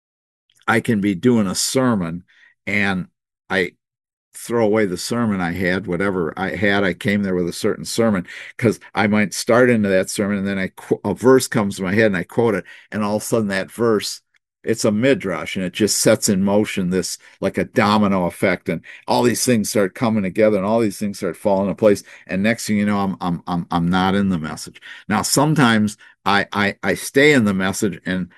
Speaker 1: I can be doing a sermon, and I throw away the sermon I had, whatever I had. I came there with a certain sermon, because I might start into that sermon, and then a verse comes to my head and I quote it, and all of a sudden that verse, it's a midrash, and it just sets in motion this, like a domino effect, and all these things start coming together, and all these things start falling into place, and next thing you know, I'm not in the message. Now sometimes I stay in the message, and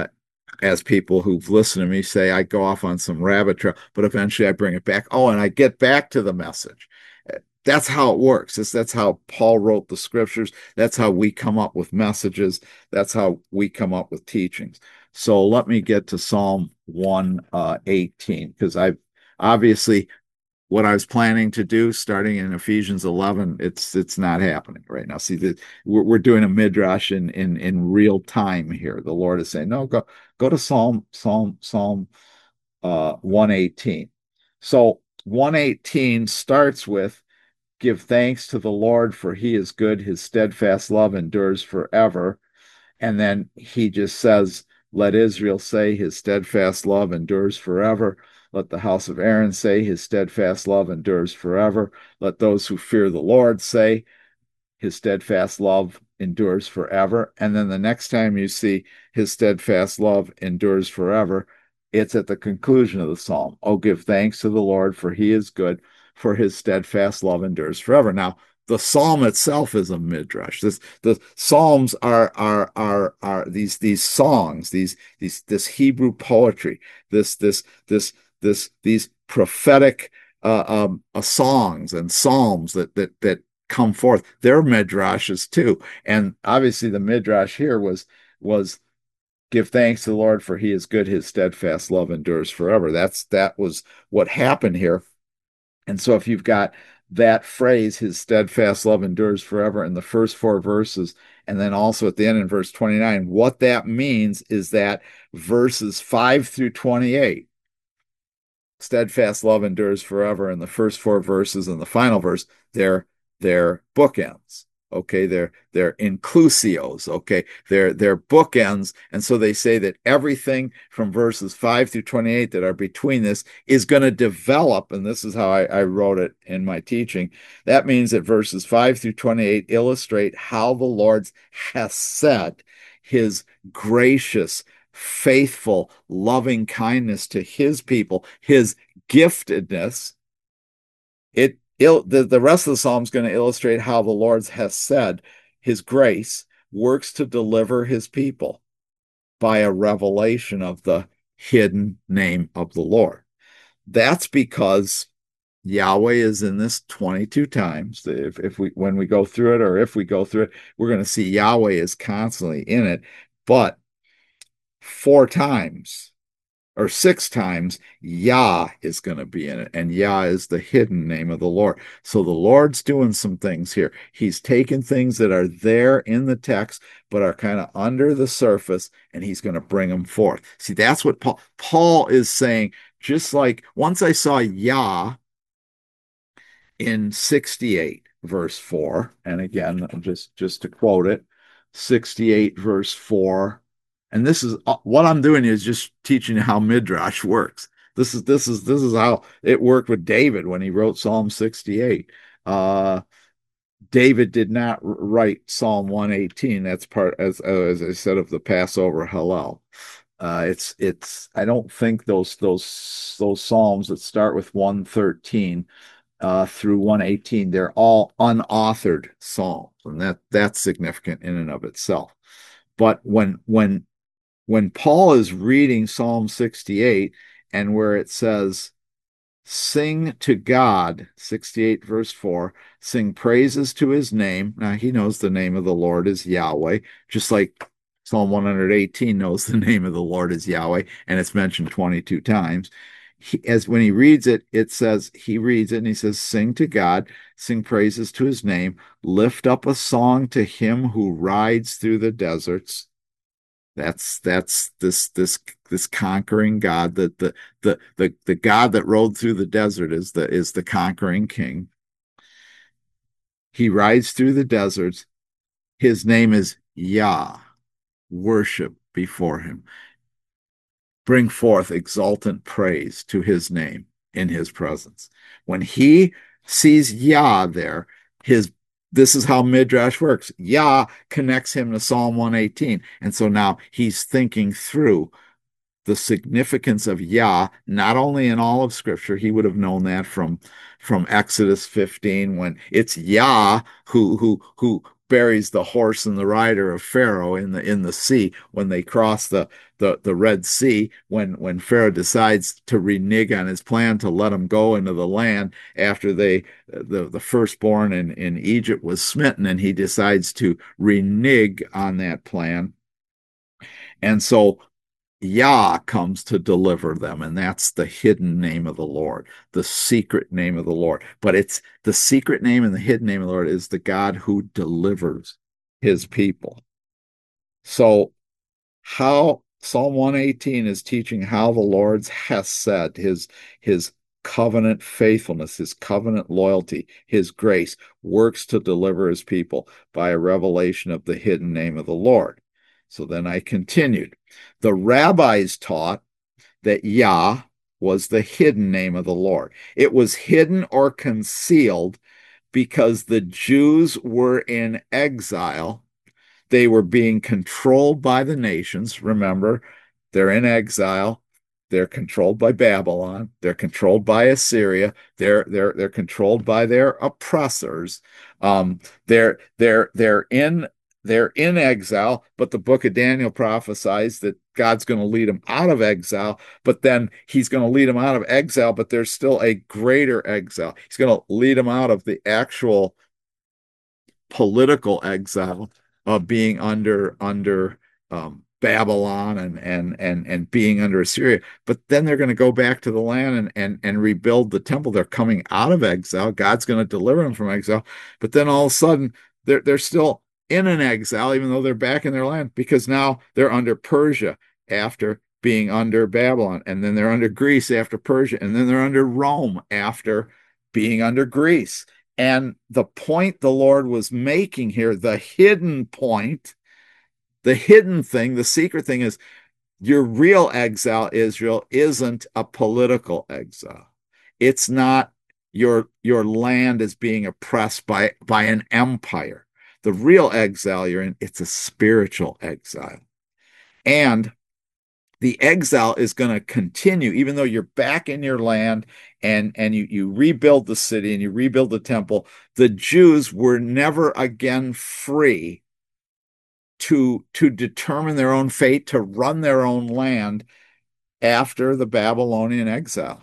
Speaker 1: as people who've listened to me say, I go off on some rabbit trail, but eventually I bring it back. Oh, and I get back to the message. That's how it works. That's how Paul wrote the scriptures. That's how we come up with messages. That's how we come up with teachings. So let me get to Psalm 118, because I've obviously what I was planning to do starting in Ephesians 11, it's not happening right now. See that we're doing a midrash in real time here. The Lord is saying, no, go to Psalm 118. So 118 starts with give thanks to the Lord for he is good, his steadfast love endures forever. And then he just says, let Israel say his steadfast love endures forever. Let the house of Aaron say his steadfast love endures forever. Let those who fear the Lord say his steadfast love endures forever. And then the next time you see his steadfast love endures forever, it's at the conclusion of the psalm. Oh, give thanks to the Lord, for he is good, for his steadfast love endures forever. Now, the psalm itself is a midrash. The psalms are these songs, this Hebrew poetry, these prophetic songs and psalms that come forth. They're midrashes too. And obviously the midrash here was give thanks to the Lord for he is good, his steadfast love endures forever. That was what happened here. And so if you've got that phrase, his steadfast love endures forever in the first four verses, and then also at the end in verse 29, what that means is that verses 5 through 28 steadfast love endures forever in the first four verses and the final verse, they're bookends. Okay, they're inclusios. Okay, they're bookends, and so they say that everything from verses 5 through 28 that are between this is going to develop, and this is how I wrote it in my teaching. That means that verses 5 through 28 illustrate how the Lord's hesed, his gracious, faithful, loving kindness to his people, his giftedness. The rest of the psalm is going to illustrate how the Lord has said his grace works to deliver his people by a revelation of the hidden name of the Lord. That's because Yahweh is in this 22 times. If we when we go through it, or if we go through it, we're going to see Yahweh is constantly in it. But four times or six times, Yah is going to be in it, and Yah is the hidden name of the Lord. So the Lord's doing some things here. He's taken things that are there in the text, but are kind of under the surface, and he's going to bring them forth. See, that's what Paul is saying. Just like once I saw Yah in 68 verse 4, and again just to quote it, 68 verse 4, and this is what I'm doing is just teaching you how midrash works. This is how it worked with David when he wrote Psalm 68. David did not write Psalm 118. That's part, as I said, of the Passover Hallel. It's I don't think those psalms that start with 113 through 118, they're all unauthored psalms, and that's significant in and of itself. But when Paul is reading Psalm 68 and where it says, sing to God, 68 verse 4, sing praises to his name. Now he knows the name of the Lord is Yahweh, just like Psalm 118 knows the name of the Lord is Yahweh, and it's mentioned 22 times. As when he reads it, it says, he reads it and he says, sing to God, sing praises to his name, lift up a song to him who rides through the deserts. That's this conquering God, that the God that rode through the desert is the conquering king. He rides through the deserts. His name is Yah. Worship before him. Bring forth exultant praise to his name in his presence. When he sees Yah there, his this is how Midrash works. Yah connects him to Psalm 118. And so now he's thinking through the significance of Yah, not only in all of Scripture, he would have known that from Exodus 15, when it's Yah who buries the horse and the rider of Pharaoh in the sea when they cross the Red Sea, when Pharaoh decides to renege on his plan to let them go into the land after the firstborn in Egypt was smitten, and he decides to renege on that plan. And so Yah comes to deliver them, and that's the hidden name of the Lord, the secret name of the Lord. But it's the secret name and the hidden name of the Lord is the God who delivers his people. So how Psalm 118 is teaching how the Lord's hesed, his covenant faithfulness, his covenant loyalty, his grace works to deliver his people by a revelation of the hidden name of the Lord. So then I continued. The rabbis taught that Yah was the hidden name of the Lord. It was hidden or concealed because the Jews were in exile. They were being controlled by the nations. Remember, they're in exile. They're controlled by Babylon. They're controlled by Assyria. They're controlled by their oppressors. Um, they're they're they're in they're in exile, but the book of Daniel prophesies that God's going to lead them out of exile, but then he's going to lead them out of exile, but there's still a greater exile. He's going to lead them out of the actual political exile of being under Babylon and being under Assyria. But then they're going to go back to the land and rebuild the temple. They're coming out of exile. God's going to deliver them from exile. But then all of a sudden they're still in an exile, even though they're back in their land, because now they're under Persia after being under Babylon, and then they're under Greece after Persia, and then they're under Rome after being under Greece. And the point the Lord was making here, the hidden point, the hidden thing, the secret thing is your real exile, Israel, isn't a political exile. It's not your land is being oppressed by an empire. The real exile you're in, it's a spiritual exile. And the exile is going to continue, even though you're back in your land and you rebuild the city and you rebuild the temple. The Jews were never again free to determine their own fate, to run their own land after the Babylonian exile.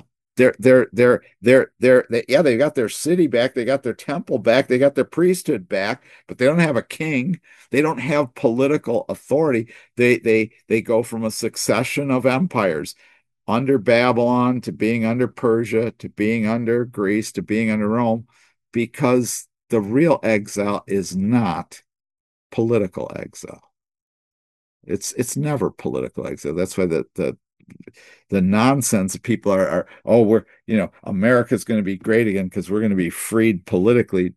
Speaker 1: Yeah, they got their city back, they got their temple back, they got their priesthood back, but they don't have a king. They don't have political authority. They go from a succession of empires under Babylon to being under Persia to being under Greece to being under Rome, because the real exile is not political exile. It's never political exile. That's why the nonsense people are oh, we're, America's going to be great again because we're going to be freed politically,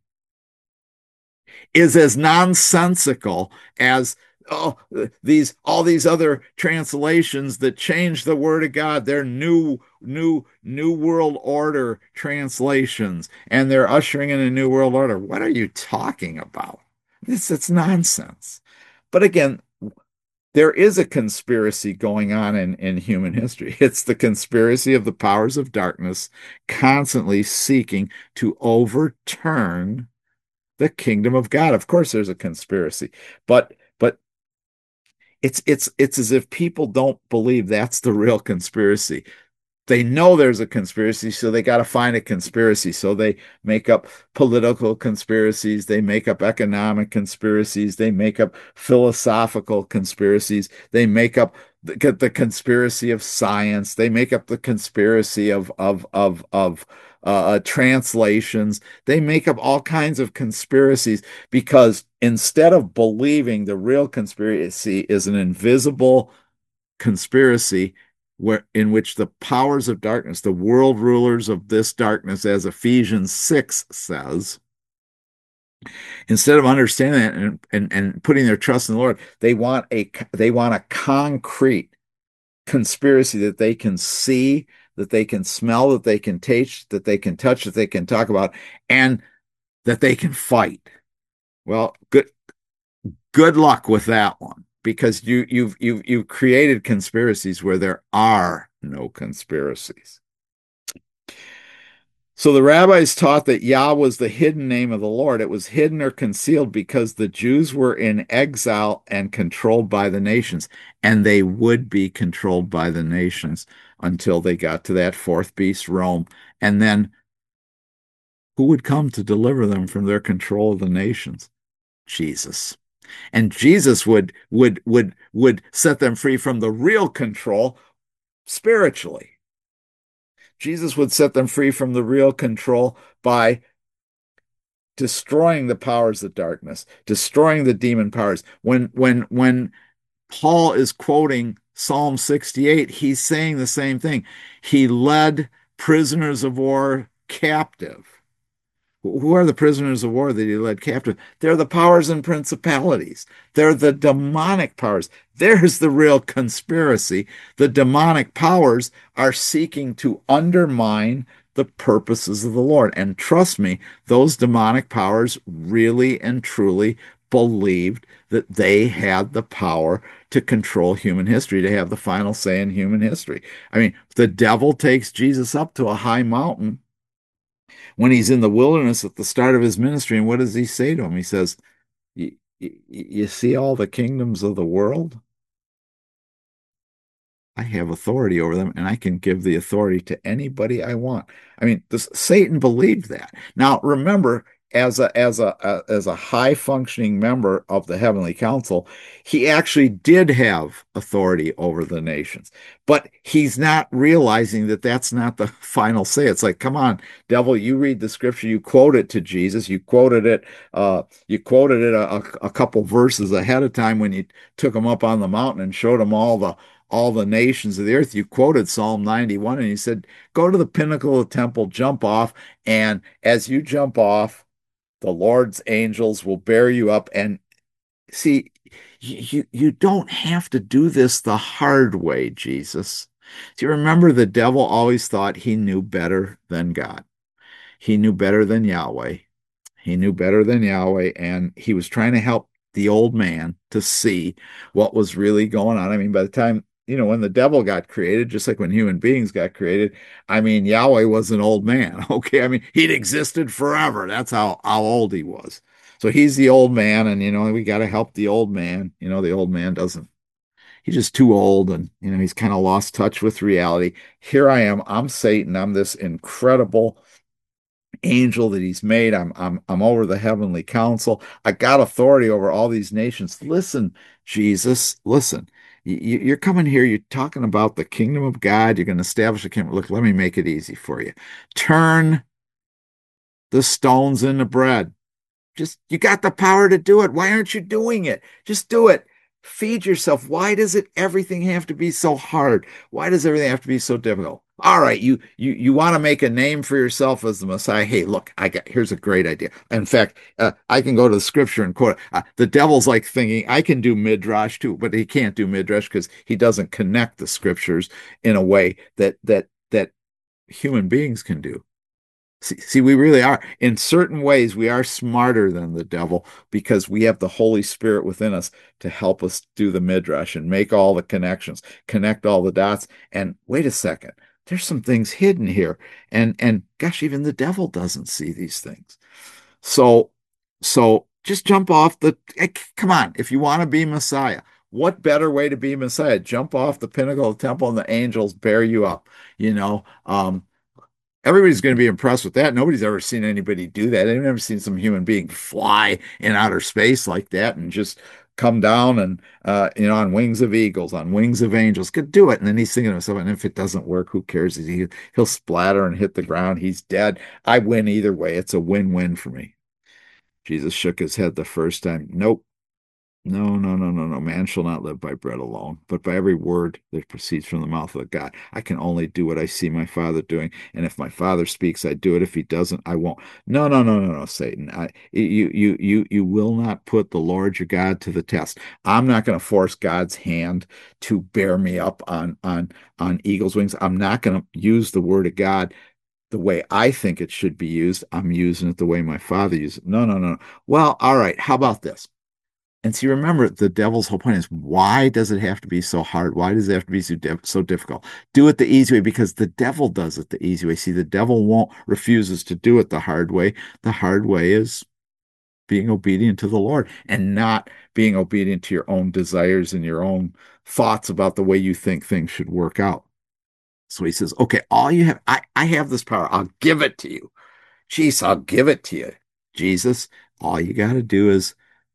Speaker 1: is as nonsensical as all these other translations that change the word of God. They're new world order translations, and they're ushering in a new world order. What are you talking about? It's nonsense. But again, there is a conspiracy going on in human history. It's the conspiracy of the powers of darkness constantly seeking to overturn the kingdom of God. Of course, there's a conspiracy, but it's as if people don't believe that's the real conspiracy. They know there's a conspiracy, so they got to find a conspiracy. So they make up political conspiracies, they make up economic conspiracies, they make up philosophical conspiracies, they make up the conspiracy of science, they make up the conspiracy of translations. They make up all kinds of conspiracies because instead of believing the real conspiracy is an invisible conspiracy in which the powers of darkness, the world rulers of this darkness, as Ephesians 6 says, instead of understanding that and putting their trust in the Lord, they want a concrete conspiracy that they can see, that they can smell, that they can taste, that they can touch, that they can talk about, and that they can fight. Well, good luck with that one, because you've created conspiracies where there are no conspiracies. So the rabbis taught that Yah was the hidden name of the Lord. It was hidden or concealed because the Jews were in exile and controlled by the nations, and they would be controlled by the nations until they got to that fourth beast, Rome. And then who would come to deliver them from their control of the nations? Jesus. And Jesus would set them free from the real control spiritually. Jesus would set them free from the real control by destroying the powers of darkness, destroying the demon powers. When Paul is quoting Psalm 68, he's saying the same thing. He led prisoners of war captive. Who are the prisoners of war that he led captive? They're the powers and principalities. They're the demonic powers. There's the real conspiracy. The demonic powers are seeking to undermine the purposes of the Lord. And trust me, those demonic powers really and truly believed that they had the power to control human history, to have the final say in human history. I mean, the devil takes Jesus up to a high mountain when he's in the wilderness at the start of his ministry. And what does he say to him? He says, You see all the kingdoms of the world? I have authority over them, and I can give the authority to anybody I want. I mean, Satan believed that. Now, remember, as a high functioning member of the heavenly council, he actually did have authority over the nations, but he's not realizing that that's not the final say. It's like, come on, devil, you read the scripture, you quote it to Jesus, you quoted it a couple verses ahead of time when you took him up on the mountain and showed him all the nations of the earth. You quoted Psalm 91 and you said, go to the pinnacle of the temple, jump off, and as you jump off, the Lord's angels will bear you up. And see, you don't have to do this the hard way, Jesus. Do you remember the devil always thought he knew better than God? He knew better than Yahweh. He knew better than Yahweh, and he was trying to help the old man to see what was really going on. I mean, by the time, when the devil got created, just like when human beings got created, I mean, Yahweh was an old man. Okay. I mean, he'd existed forever. That's how old he was. So he's the old man, and, we got to help the old man. The old man doesn't, he's just too old, and, he's kind of lost touch with reality. Here I am. I'm Satan. I'm this incredible angel that he's made. I'm over the heavenly council. I got authority over all these nations. Listen, Jesus, listen. You're coming here, you're talking about the kingdom of God. You're going to establish a kingdom. Look, let me make it easy for you. Turn the stones into bread. Just, you got the power to do it. Why aren't you doing it? Just do it. Feed yourself. Why does everything have to be so hard? Why does everything have to be so difficult? All right, you want to make a name for yourself as the Messiah. Hey, look, here's a great idea. In fact, I can go to the scripture and quote it. The devil's like thinking I can do midrash too, but he can't do midrash because he doesn't connect the scriptures in a way that human beings can do. See, we really are. In certain ways, we are smarter than the devil because we have the Holy Spirit within us to help us do the midrash and make all the connections, connect all the dots. And wait a second, there's some things hidden here. And gosh, even the devil doesn't see these things. So, so just jump off come on, if you want to be Messiah, what better way to be Messiah? Jump off the pinnacle of the temple and the angels bear you up. Everybody's going to be impressed with that. Nobody's ever seen anybody do that. They've never seen some human being fly in outer space like that and just come down and, on wings of eagles, on wings of angels. Could do it. And then he's thinking to himself, and if it doesn't work, who cares? He'll splatter and hit the ground. He's dead. I win either way. It's a win-win for me. Jesus shook his head the first time. Nope. No, no, no, no, no. Man shall not live by bread alone, but by every word that proceeds from the mouth of God. I can only do what I see my Father doing. And if my Father speaks, I do it. If he doesn't, I won't. No, no, no, no, no, Satan. You will not put the Lord your God to the test. I'm not going to force God's hand to bear me up on eagle's wings. I'm not going to use the word of God the way I think it should be used. I'm using it the way my Father uses it. No, no, no. Well, all right. How about this? And see, remember, the devil's whole point is, why does it have to be so hard? Why does it have to be so difficult? Do it the easy way because the devil does it the easy way. See, the devil won't refuses to do it the hard way. The hard way is being obedient to the Lord and not being obedient to your own desires and your own thoughts about the way you think things should work out. So he says, okay, all you have, I have this power. I'll give it to you. Jeez, I'll give it to you. Jesus, all you got to do is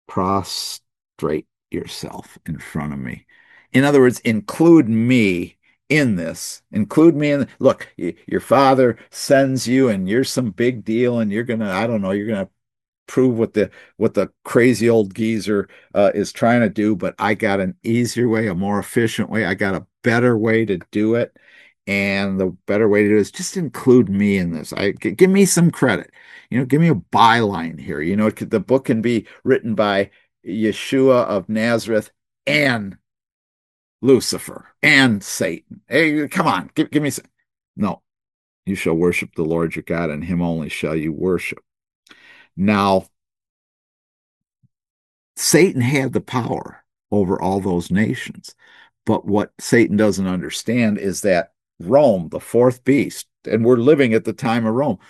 Speaker 1: prostrate yourself in front of me. In other words, include me in this. Include me in. Look, your father sends you, and you're some big deal, and you're gonna, I don't know, you're gonna prove what the crazy old geezer is trying to do, but I got an easier way, a more efficient way. I got a better way to do it. And the better way to do it is just include me in this. Give me some credit. Give me a byline here. The book can be written by Yeshua of Nazareth and Lucifer and Satan. Hey, come on, give me some. No, you shall worship the Lord your God, and him only shall you worship. Now, Satan had the power over all those nations. But what Satan doesn't understand is that Rome, the fourth beast, and we're living at the time of Rome,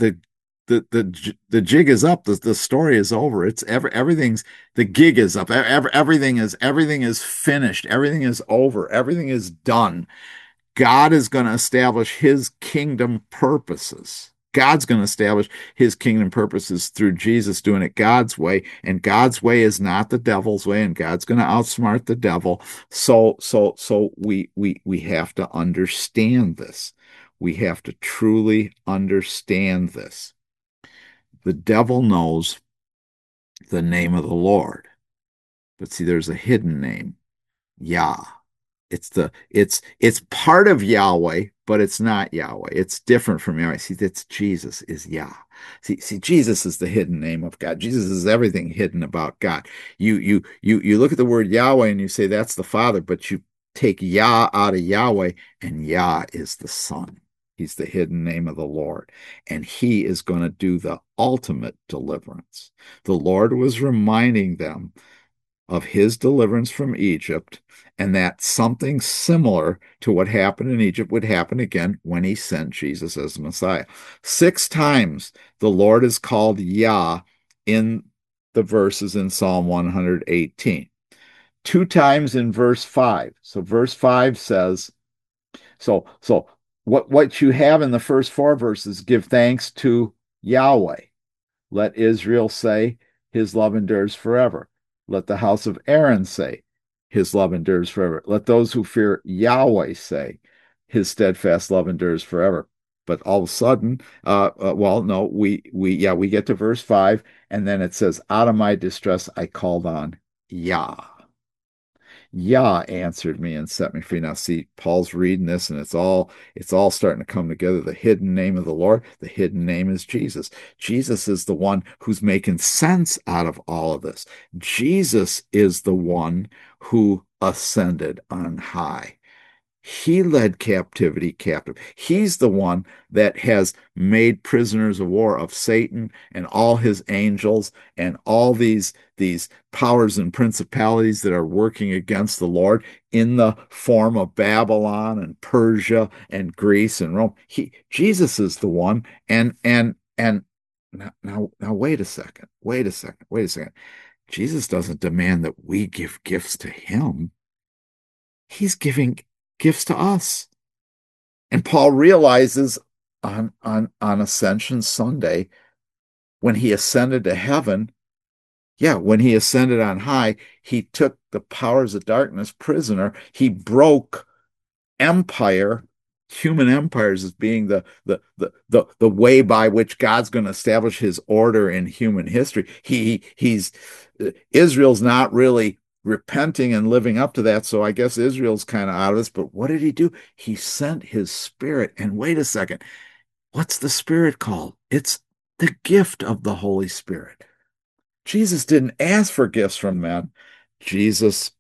Speaker 1: the jig is up. The story is over. Everything's the gig is up. Everything is finished. Everything is over. Everything is done. God is going to establish his kingdom purposes. God's going to establish his kingdom purposes through Jesus doing it God's way, and God's way is not the devil's way, and God's going to outsmart the devil. So we have to understand this. We have to truly understand this. The devil knows the name of the Lord, but see, there's a hidden name, Yah. It's part of Yahweh, but it's not Yahweh. It's different from Yahweh. See, that's Jesus is Yah. See, Jesus is the hidden name of God. Jesus is everything hidden about God. You look at the word Yahweh and you say that's the Father, but you take Yah out of Yahweh, and Yah is the Son. He's the hidden name of the Lord, and he is going to do the ultimate deliverance. The Lord was reminding them of his deliverance from Egypt, and that something similar to what happened in Egypt would happen again when he sent Jesus as the Messiah. 6 times the Lord is called Yah in the verses in Psalm 118. 2 times in verse 5. So verse 5 says, so what you have in the first 4 verses, give thanks to Yahweh. Let Israel say, his love endures forever. Let the house of Aaron say, his love endures forever. Let those who fear Yahweh say, his steadfast love endures forever. But all of a sudden, well, no, we get to verse 5, and then it says, out of my distress I called on Yah. Yah answered me and set me free. Now, see, Paul's reading this, and it's all starting to come together. The hidden name of the Lord, the hidden name is Jesus. Jesus is the one who's making sense out of all of this. Jesus is the one who ascended on high. He led captivity captive. He's the one that has made prisoners of war of Satan and all his angels and all these powers and principalities that are working against the Lord in the form of Babylon and Persia and Greece and Rome. Jesus is the one. And now wait a second. Wait a second. Wait a second. Jesus doesn't demand that we give gifts to him. He's giving gifts to us. And Paul realizes on Ascension Sunday, when he ascended to heaven, when he ascended on high, he took the powers of darkness prisoner. He broke empire, human empires as being the way by which God's going to establish his order in human history. Israel's not really repenting and living up to that. So I guess Israel's kind of out of this. But what did he do? He sent his spirit. And wait a second. What's the spirit called? It's the gift of the Holy Spirit. Jesus didn't ask for gifts from men. Jesus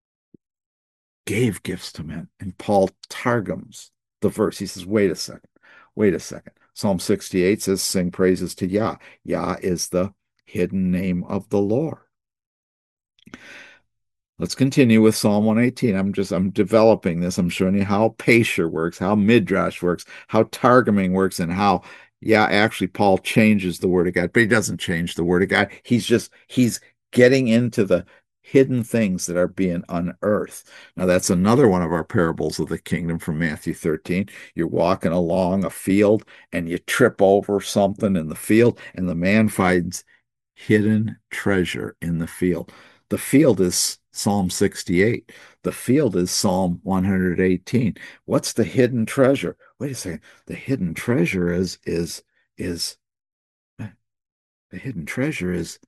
Speaker 1: gave gifts to men. And Paul targums the verse. He says, wait a second. Wait a second. Psalm 68 says, sing praises to Yah. Yah is the hidden name of the Lord. Let's continue with Psalm 118. I'm developing this. I'm showing you how Pesher works, how Midrash works, how Targuming works, and how, actually Paul changes the word of God, but he doesn't change the word of God. He's getting into the hidden things that are being unearthed. Now, that's another one of our parables of the kingdom from Matthew 13. You're walking along a field and you trip over something in the field, and the man finds hidden treasure in the field. The field is Psalm 68. The field is Psalm 118. What's the hidden treasure? Wait a second. The hidden treasure is the hidden treasure is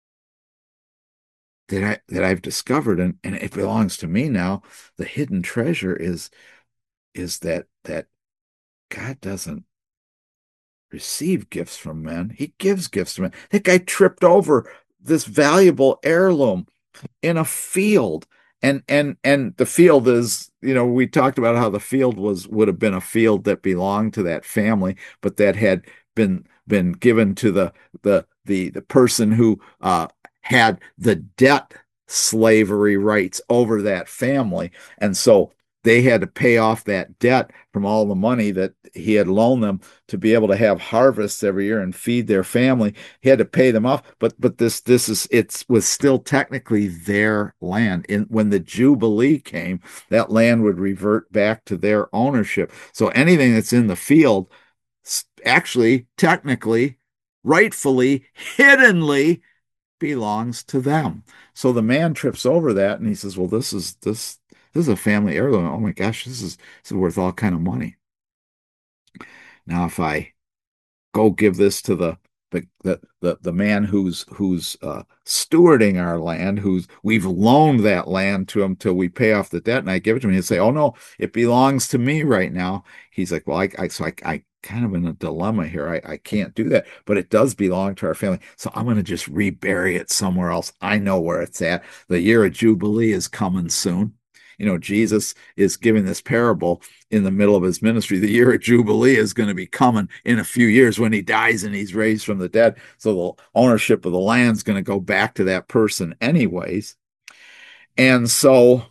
Speaker 1: that I've discovered, and it belongs to me now. The hidden treasure is that God doesn't receive gifts from men. He gives gifts to men. That guy tripped over this valuable heirloom in a field. And the field is, we talked about how the field would have been a field that belonged to that family, but that had been given to the person who had the debt slavery rights over that family. And so they had to pay off that debt from all the money that he had loaned them to be able to have harvests every year and feed their family. He had to pay them off, but it was still technically their land. When the Jubilee came, that land would revert back to their ownership. So anything that's in the field, actually, technically, rightfully, hiddenly belongs to them. So the man trips over that and he says, "Well, this is a family heirloom. Oh my gosh, this is worth all kind of money. Now, if I go give this to the man who's stewarding our land, who's we've loaned that land to him till we pay off the debt, and I give it to him, he'd say, "Oh no, it belongs to me right now." He's like, "Well, I kind of in a dilemma here. I can't do that, but it does belong to our family, so I'm going to just rebury it somewhere else. I know where it's at. The year of Jubilee is coming soon." Jesus is giving this parable in the middle of his ministry. The year of Jubilee is going to be coming in a few years when he dies and he's raised from the dead. So the ownership of the land is going to go back to that person anyways. And so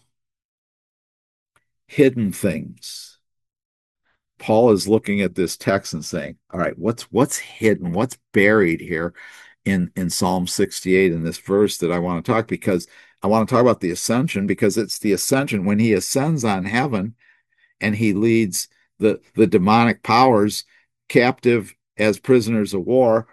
Speaker 1: hidden things. Paul is looking at this text and saying, all right, what's hidden? What's buried here in Psalm 68 in this verse that I want to talk because I want to talk about the ascension because it's the ascension when he ascends on heaven and he leads the demonic powers captive as prisoners of war.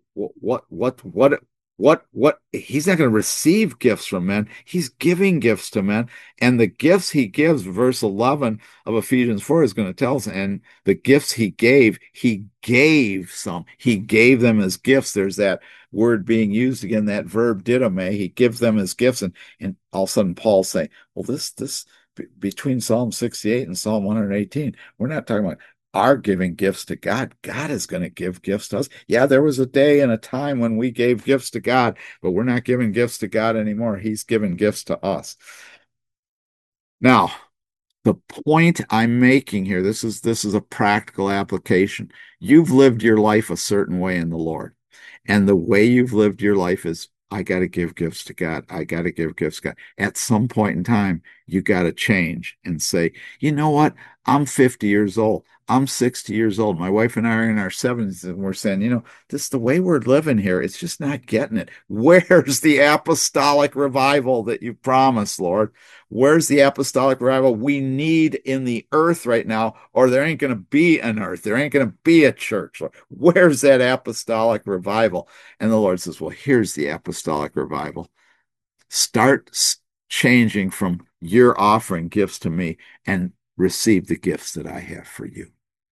Speaker 1: What he's not going to receive gifts from men. He's giving gifts to men. And the gifts he gives, verse 11 of Ephesians 4 is going to tell us, and the gifts he gave some. He gave them as gifts. There's that word being used again, that verb didomi. He gives them as gifts. And all of a sudden Paul's saying, well, this between Psalm 68 and Psalm 118, we're not talking about our giving gifts to God. God is going to give gifts to us. Yeah, there was a day and a time when we gave gifts to God, but we're not giving gifts to God anymore. He's giving gifts to us. Now, the point I'm making here, this is a practical application. You've lived your life a certain way in the Lord. And the way you've lived your life is I got to give gifts to God. I got to give gifts to God. At some point in time, you got to change and say, you know what? I'm 50 years old. I'm 60 years old. My wife and I are in our 70s, and we're saying, this is the way we're living here. It's just not getting it. Where's the apostolic revival that you promised, Lord? Where's the apostolic revival we need in the earth right now? Or there ain't going to be an earth. There ain't going to be a church. Where's that apostolic revival? And the Lord says, well, here's the apostolic revival. Start changing from your offering gifts to me and receive the gifts that I have for you.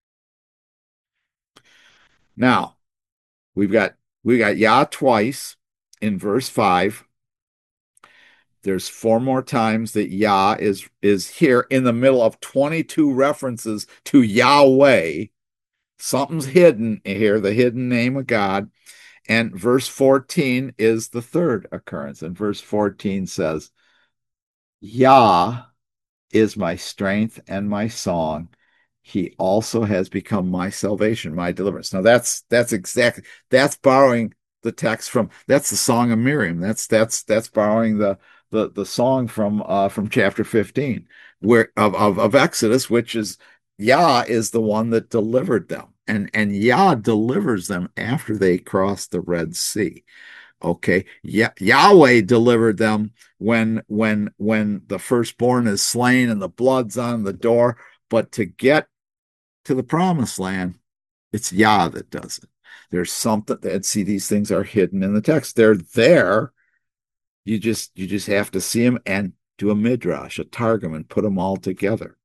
Speaker 1: Now, we got Yah twice in verse 5. There's 4 more times that Yah is here in the middle of 22 references to Yahweh. Something's hidden here, the hidden name of God. And verse 14 is the third occurrence. And verse 14 says, Yah is my strength and my song. He also has become my salvation, my deliverance. Now that's borrowing the text that's the Song of Miriam. That's borrowing the song from chapter 15 where of Exodus, which is Yah is the one that delivered them. And Yah delivers them after they cross the Red Sea. Okay, Yahweh delivered them when the firstborn is slain and the blood's on the door. But to get to the promised land, it's Yah that does it. There's something that, see, these things are hidden in the text. They're there. You just have to see them and do a midrash, a targum, and put them all together.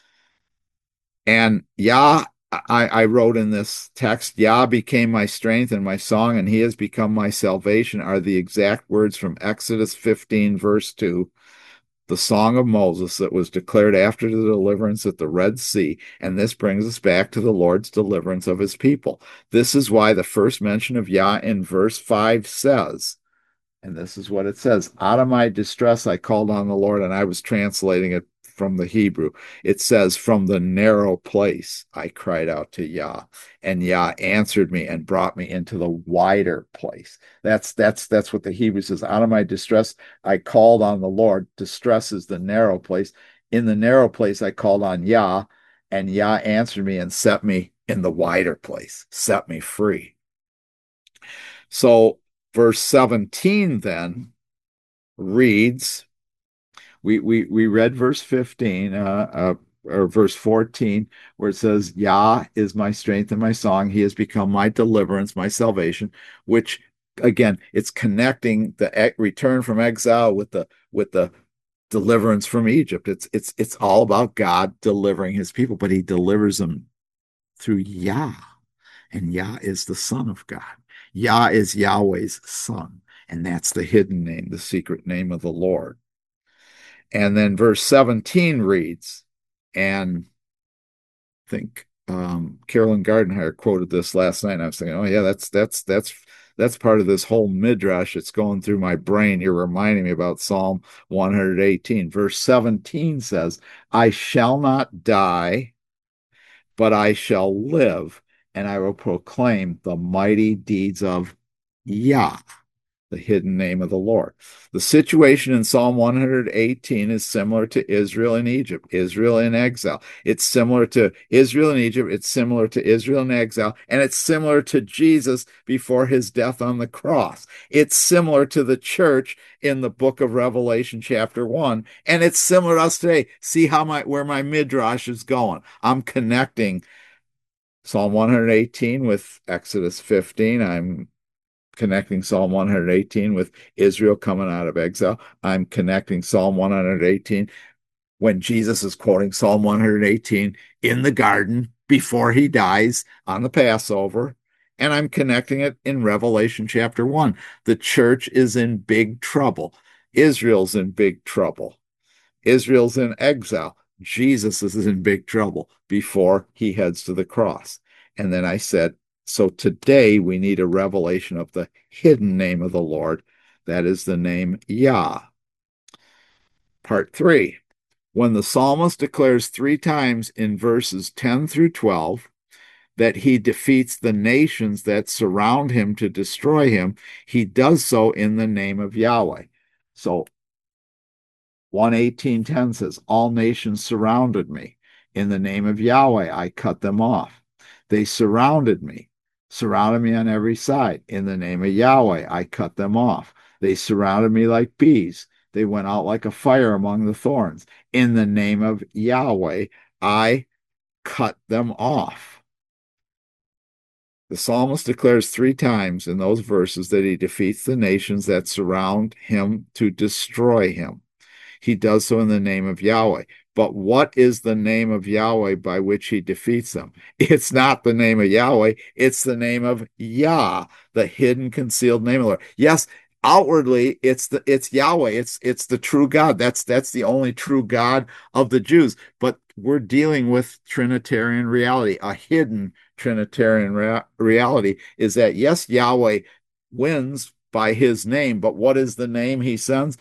Speaker 1: And Yah, I wrote in this text, Yah became my strength and my song, and he has become my salvation, are the exact words from Exodus 15, verse 2, the song of Moses that was declared after the deliverance at the Red Sea. And this brings us back to the Lord's deliverance of his people. This is why the first mention of Yah in verse 5 says, and this is what it says: out of my distress, I called on the Lord, and I was translating it from the Hebrew. It says, from the narrow place, I cried out to Yah, and Yah answered me and brought me into the wider place. That's what the Hebrew says. Out of my distress, I called on the Lord. Distress is the narrow place. In the narrow place, I called on Yah, and Yah answered me and set me in the wider place, set me free. So verse 17 then reads, we read verse 15, or verse 14, where it says, Yah is my strength and my song. He has become my deliverance, my salvation, which again, it's connecting the return from exile with the deliverance from Egypt. It's all about God delivering his people, but he delivers them through Yah. And Yah is the Son of God. Yah is Yahweh's Son. And that's the hidden name, the secret name of the Lord. And then verse 17 reads, and I think Carolyn Gardenhire quoted this last night, and I was thinking, oh yeah, that's part of this whole midrash. It's going through my brain. You're reminding me about Psalm 118. Verse 17 says, I shall not die, but I shall live, and I will proclaim the mighty deeds of Yah, the hidden name of the Lord. The situation in Psalm 118 is similar to Israel in Egypt, Israel in exile. It's similar to Israel in Egypt, it's similar to Israel in exile, and it's similar to Jesus before his death on the cross. It's similar to the church in the book of Revelation, chapter 1, and it's similar to us today. See how where my midrash is going. I'm connecting Psalm 118 with Exodus 15. I'm connecting Psalm 118 with Israel coming out of exile. I'm connecting Psalm 118 when Jesus is quoting Psalm 118 in the garden before he dies on the Passover. And I'm connecting it in Revelation chapter 1. The church is in big trouble. Israel's in big trouble. Israel's in exile. Jesus is in big trouble before he heads to the cross. And then I said, so today we need a revelation of the hidden name of the Lord. That is the name Yah. Part 3. When the psalmist declares 3 times in verses 10 through 12 that he defeats the nations that surround him to destroy him, he does so in the name of Yahweh. So 118:10 says, all nations surrounded me. In the name of Yahweh, I cut them off. They surrounded me on every side. In the name of Yahweh, I cut them off. They surrounded me like bees. They went out like a fire among the thorns. In the name of Yahweh, I cut them off. The psalmist declares 3 times in those verses that he defeats the nations that surround him to destroy him. He does so in the name of Yahweh. But what is the name of Yahweh by which he defeats them? It's not the name of Yahweh, it's the name of Yah, the hidden, concealed name of the Lord. Yes, outwardly it's Yahweh, it's the true God. That's the only true God of the Jews. But we're dealing with Trinitarian reality. A hidden Trinitarian reality is that, yes, Yahweh wins by his name, but what is the name he sends?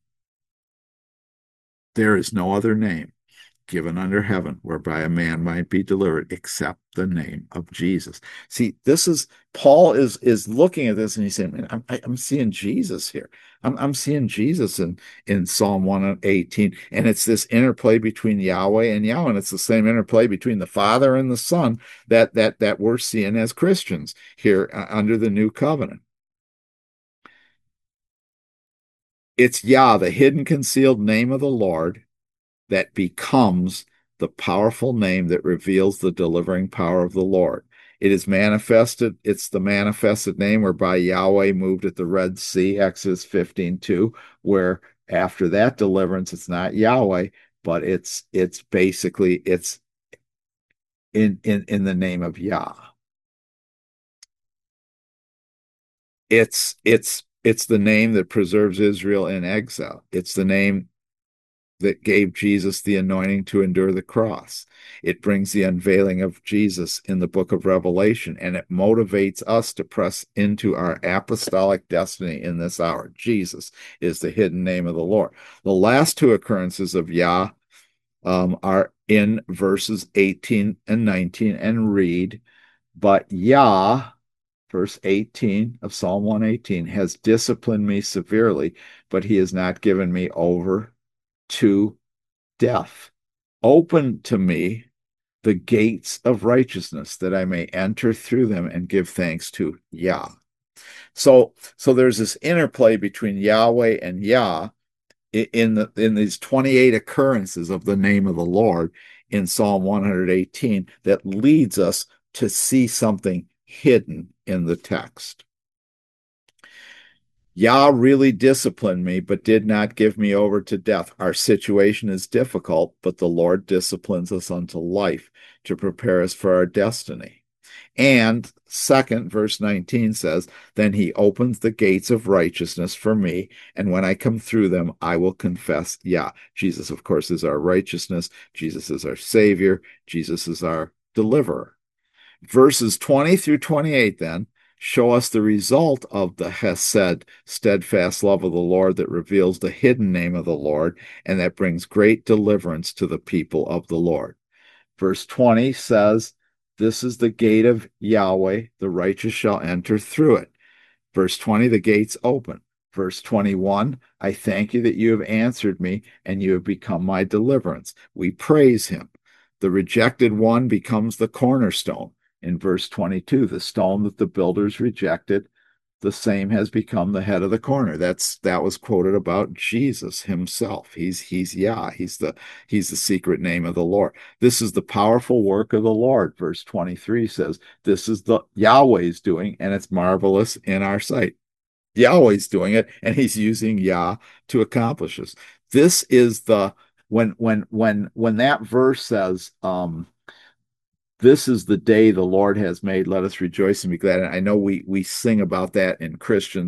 Speaker 1: There is no other name given under heaven whereby a man might be delivered except the name of Jesus. See, this is Paul is looking at this and he's saying, man, I'm seeing Jesus here. I'm seeing Jesus in Psalm 118, and it's this interplay between Yahweh and Yahweh, and it's the same interplay between the Father and the Son that we're seeing as Christians here under the new covenant. It's Yah, the hidden, concealed name of the Lord, that becomes the powerful name that reveals the delivering power of the Lord. It is manifested. It's the manifested name whereby Yahweh moved at the Red Sea, Exodus 15:2, where after that deliverance, it's not Yahweh, but it's basically it's in the name of Yah. It's the name that preserves Israel in exile. It's the name that gave Jesus the anointing to endure the cross. It brings the unveiling of Jesus in the book of Revelation, and it motivates us to press into our apostolic destiny in this hour. Jesus is the hidden name of the Lord. The last two occurrences of Yah are in verses 18 and 19 and read, but Yah, verse 18 of Psalm 118, has disciplined me severely, but he has not given me over to death. Open to me the gates of righteousness that I may enter through them and give thanks to Yah. So there's this interplay between Yahweh and Yah in these 28 occurrences of the name of the Lord in Psalm 118 that leads us to see something hidden in the text. Yah really disciplined me, but did not give me over to death. Our situation is difficult, but the Lord disciplines us unto life to prepare us for our destiny. And second, verse 19 says, then he opens the gates of righteousness for me, and when I come through them, I will confess, Yah. Jesus, of course, is our righteousness. Jesus is our Savior. Jesus is our deliverer. Verses 20 through 28 then show us the result of the Hesed, steadfast love of the Lord that reveals the hidden name of the Lord and that brings great deliverance to the people of the Lord. Verse 20 says, this is the gate of Yahweh, the righteous shall enter through it. Verse 20, the gates open. Verse 21, I thank you that you have answered me and you have become my deliverance. We praise him. The rejected one becomes the cornerstone. In verse 22, the stone that the builders rejected, the same has become the head of the corner. That was quoted about Jesus himself. He's Yah. He's the secret name of the Lord. This is the powerful work of the Lord. Verse 23 says, this is the Yahweh's doing, and it's marvelous in our sight. Yahweh's doing it, and he's using Yah to accomplish this. This is the when that verse says, this is the day the Lord has made. Let us rejoice and be glad. And I know we sing about that in Christian,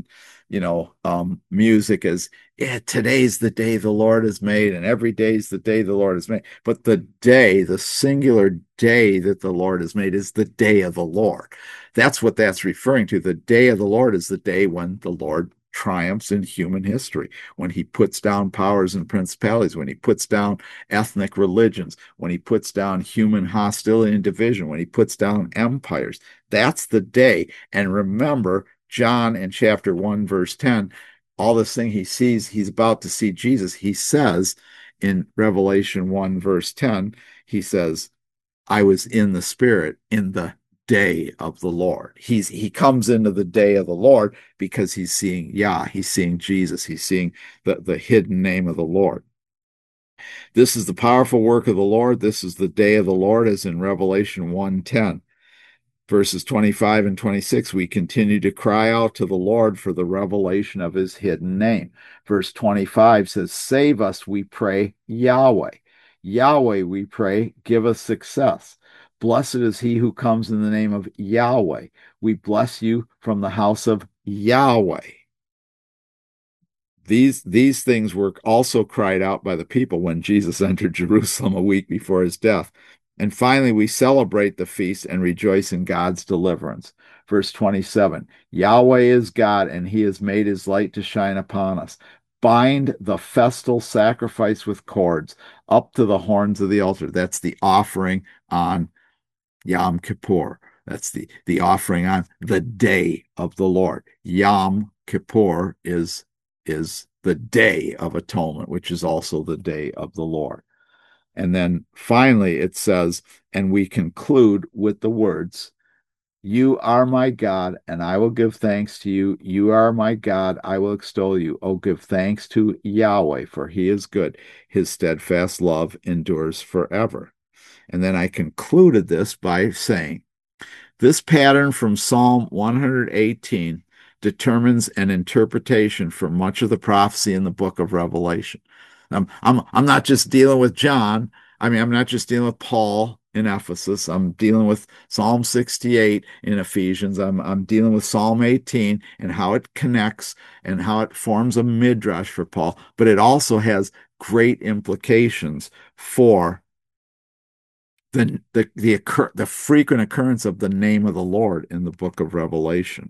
Speaker 1: music as, yeah, today's the day the Lord has made, and every day is the day the Lord has made. But the day, the singular day that the Lord has made is the day of the Lord. That's what that's referring to. The day of the Lord is the day when the Lord triumphs in human history, when he puts down powers and principalities, when he puts down ethnic religions, when he puts down human hostility and division, when he puts down empires. That's the day. And remember, John in chapter 1, verse 10, all this thing he sees, he's about to see Jesus. He says in Revelation 1, verse 10, he says, I was in the Spirit in the day of the Lord. He comes into the day of the Lord because he's seeing Yah, he's seeing Jesus, he's seeing the hidden name of the Lord. This is the powerful work of the Lord. This is the day of the Lord, as in Revelation 1:10. Verses 25 and 26, we continue to cry out to the Lord for the revelation of his hidden name. Verse 25 says, save us, we pray, Yahweh. Yahweh, we pray, give us success. Blessed is he who comes in the name of Yahweh. We bless you from the house of Yahweh. These things were also cried out by the people when Jesus entered Jerusalem a week before his death. And finally, we celebrate the feast and rejoice in God's deliverance. Verse 27, Yahweh is God, and he has made his light to shine upon us. Bind the festal sacrifice with cords up to the horns of the altar. That's the offering on Yom Kippur. That's the offering on the day of the Lord. Yom Kippur is the day of atonement, which is also the day of the Lord. And then finally it says, and we conclude with the words, you are my God, and I will give thanks to you. You are my God, I will extol you. Oh, give thanks to Yahweh, for he is good. His steadfast love endures forever. And then I concluded this by saying, This pattern from Psalm 118 determines an interpretation for much of the prophecy in the book of Revelation. I'm not just dealing with John. I mean, I'm not just dealing with Paul in Ephesus. I'm dealing with Psalm 68 in Ephesians. I'm dealing with Psalm 18 and how it connects and how it forms a midrash for Paul, but it also has great implications for the frequent occurrence of the name of the Lord in the book of Revelation.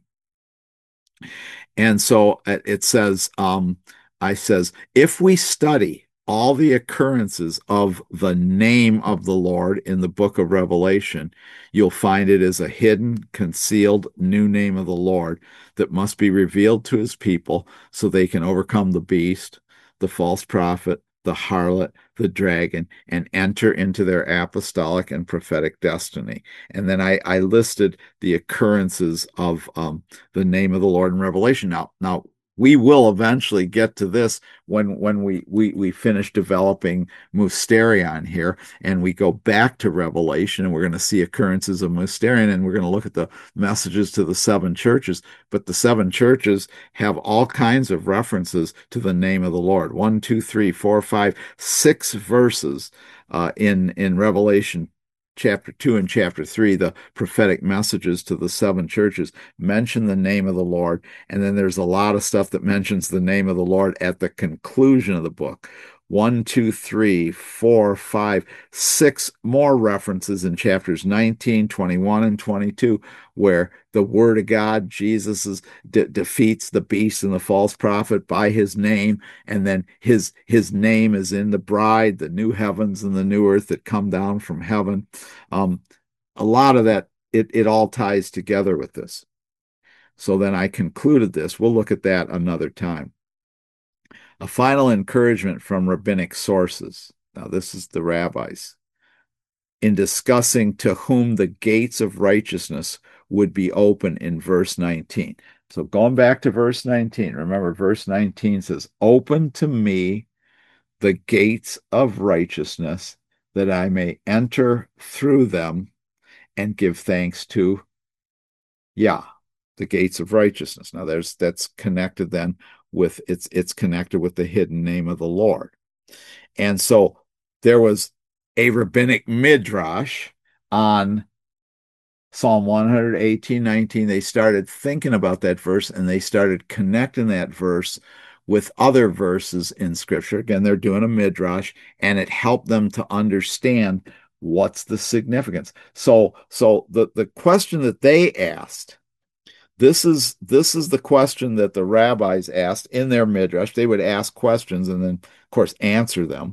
Speaker 1: And so it says, I says, if we study all the occurrences of the name of the Lord in the book of Revelation, you'll find it is a hidden, concealed new name of the Lord that must be revealed to his people so they can overcome the beast, the false prophet, the harlot, the dragon, and enter into their apostolic and prophetic destiny. And then I listed the occurrences of the name of the Lord in Revelation. Now we will eventually get to this when we finish developing Musterion here, and we go back to Revelation, and we're going to see occurrences of Musterion, and we're going to look at the messages to the seven churches. But the seven churches have all kinds of references to the name of the Lord. 1, 2, 3, 4, 5, 6 verses in Revelation chapter 2 and chapter 3, the prophetic messages to the seven churches mention the name of the Lord. And then there's a lot of stuff that mentions the name of the Lord at the conclusion of the book. 1, 2, 3, 4, 5, 6 more references in chapters 19, 21, and 22, where the word of God, Jesus, defeats the beast and the false prophet by his name. And then his name is in the bride, the new heavens and the new earth that come down from heaven. A lot of that, it all ties together with this. So then I concluded this. We'll look at that another time. A final encouragement from rabbinic sources. Now, this is the rabbis. In discussing to whom the gates of righteousness would be open in verse 19. So going back to verse 19, remember verse 19 says, open to me the gates of righteousness, that I may enter through them and give thanks to Yah, the gates of righteousness. Now that's connected then with it's connected with the hidden name of the Lord. And so there was a rabbinic midrash on Psalm 118, 19. They started thinking about that verse and they started connecting that verse with other verses in Scripture. Again, they're doing a midrash, and it helped them to understand what's the significance. So the question that they asked, this is the question that the rabbis asked in their midrash. They would ask questions and then, of course, answer them.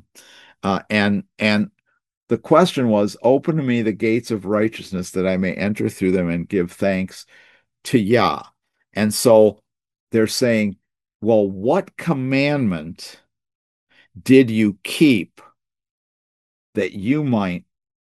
Speaker 1: And the question was, open to me the gates of righteousness that I may enter through them and give thanks to Yah. And so they're saying, well, what commandment did you keep that you might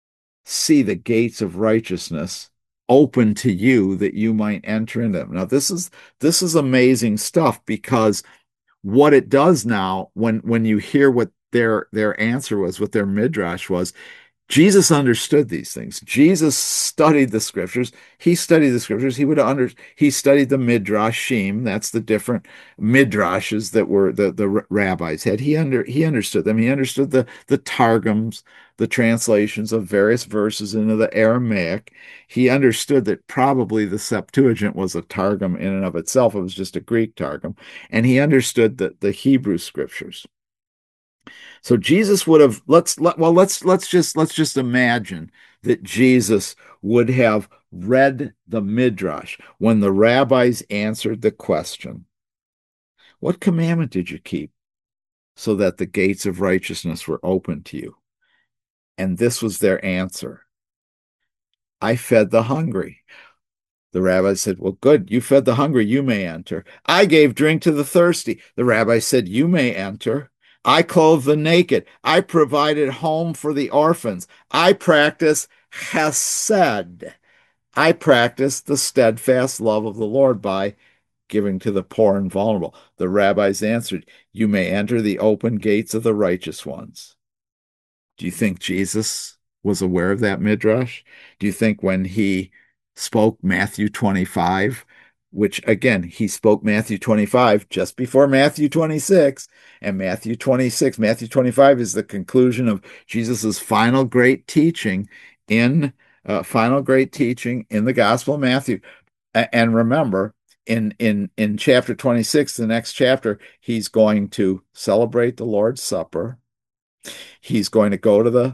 Speaker 1: see the gates of righteousness open to you, that you might enter into them? Now, this is amazing stuff, because what it does now, when you hear what their answer was, what their midrash was, Jesus understood these things. Jesus studied the scriptures. He studied the scriptures. He studied the midrashim. That's the different midrashes that were the rabbis had. He understood them. He understood the targums, the translations of various verses into the Aramaic. He understood that probably the Septuagint was a targum in and of itself. It was just a Greek targum. And he understood the Hebrew scriptures. So Jesus would have let's just imagine that Jesus would have read the midrash when the rabbis answered the question, what commandment did you keep so that the gates of righteousness were open to you? And this was their answer. I fed the hungry. The rabbi said, well, good, you fed the hungry, you may enter. I gave drink to the thirsty. The rabbi said, you may enter. I clothed the naked. I provided home for the orphans. I practice chesed. I practice the steadfast love of the Lord by giving to the poor and vulnerable. The rabbis answered, you may enter the open gates of the righteous ones. Do you think Jesus was aware of that midrash? Do you think when he spoke Matthew 25, which again, he spoke Matthew 25 just before Matthew 26. And Matthew 25 is the conclusion of Jesus's final great teaching in the Gospel of Matthew. And remember, in chapter 26, the next chapter, he's going to celebrate the Lord's Supper. He's going to go to the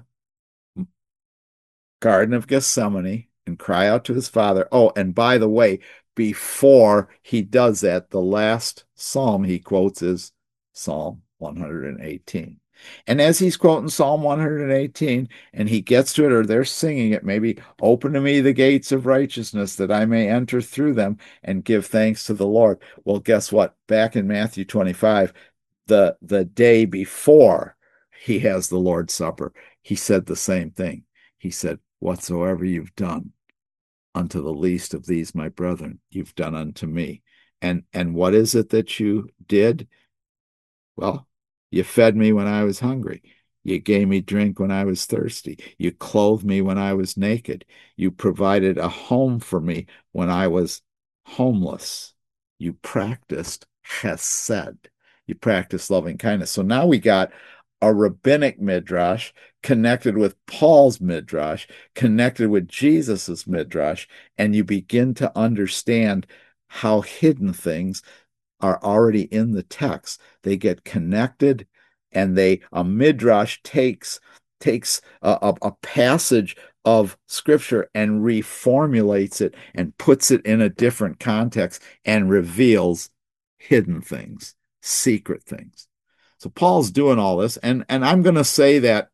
Speaker 1: Garden of Gethsemane and cry out to his Father. Oh, and by the way, before he does that, the last psalm he quotes is Psalm 118. And as he's quoting Psalm 118 and he gets to it, or they're singing it, maybe open to me the gates of righteousness that I may enter through them and give thanks to the Lord. Well, guess what? Back in Matthew 25, the day before he has the Lord's Supper, he said the same thing. He said, whatsoever you've done unto the least of these, my brethren, you've done unto me. And what is it that you did? Well, you fed me when I was hungry. You gave me drink when I was thirsty. You clothed me when I was naked. You provided a home for me when I was homeless. You practiced chesed. You practiced loving kindness. So now we got a rabbinic midrash connected with Paul's midrash, connected with Jesus's midrash, and you begin to understand how hidden things are already in the text. They get connected, and a midrash takes a passage of scripture and reformulates it and puts it in a different context and reveals hidden things, secret things. So Paul's doing all this, and I'm going to say that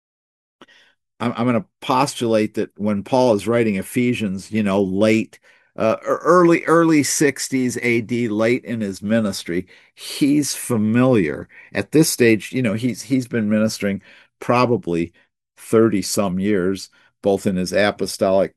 Speaker 1: I'm going to postulate that when Paul is writing Ephesians, late, early 60s AD, late in his ministry, he's familiar at this stage. He's been ministering probably 30 some years, both in his apostolic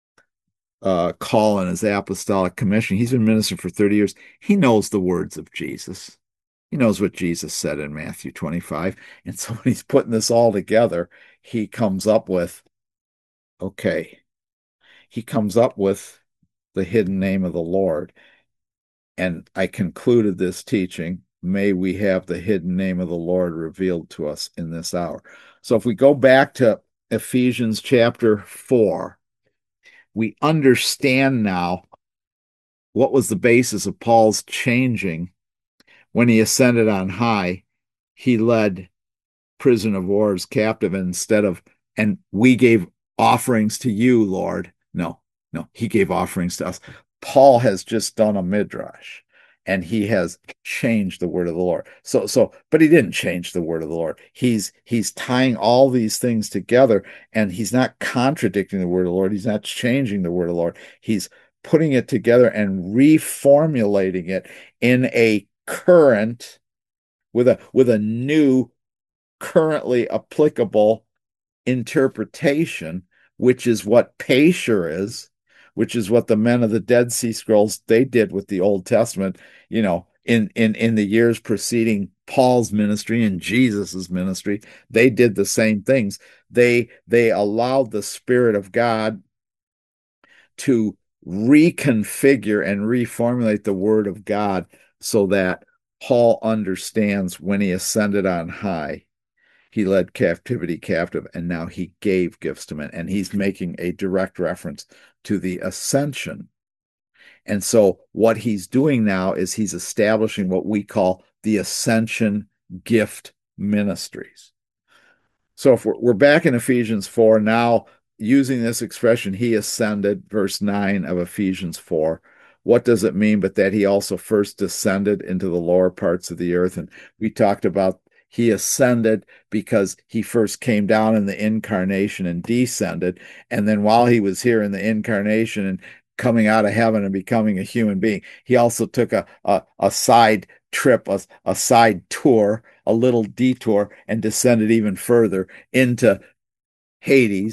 Speaker 1: call and his apostolic commission. He's been ministering for 30 years. He knows the words of Jesus. He knows what Jesus said in Matthew 25. And so when he's putting this all together, he comes up with, okay, he comes up with the hidden name of the Lord. And I concluded this teaching, may we have the hidden name of the Lord revealed to us in this hour. So if we go back to Ephesians chapter 4, we understand now what was the basis of Paul's changing. When he ascended on high, he led prison of wars captive and we gave offerings to you, Lord. No, he gave offerings to us. Paul has just done a midrash and he has changed the word of the Lord. But he didn't change the word of the Lord. He's tying all these things together, and he's not contradicting the word of the Lord. He's not changing the word of the Lord. He's putting it together and reformulating it in a current with a new currently applicable interpretation, which is what Pesher is, which is what the men of the Dead Sea Scrolls they did with the Old Testament, in the years preceding Paul's ministry and Jesus's ministry. They did the same things. They allowed the Spirit of God to reconfigure and reformulate the Word of God so that Paul understands when he ascended on high, he led captivity captive, and now he gave gifts to men. And he's making a direct reference to the ascension. And so what he's doing now is he's establishing what we call the ascension gift ministries. So if we're back in Ephesians 4 now, using this expression, he ascended, verse 9 of Ephesians 4. What does it mean but that he also first descended into the lower parts of the earth? And we talked about he ascended because he first came down in the incarnation and descended. And then while he was here in the incarnation and coming out of heaven and becoming a human being, he also took a side trip, a side tour, a little detour, and descended even further into Hades,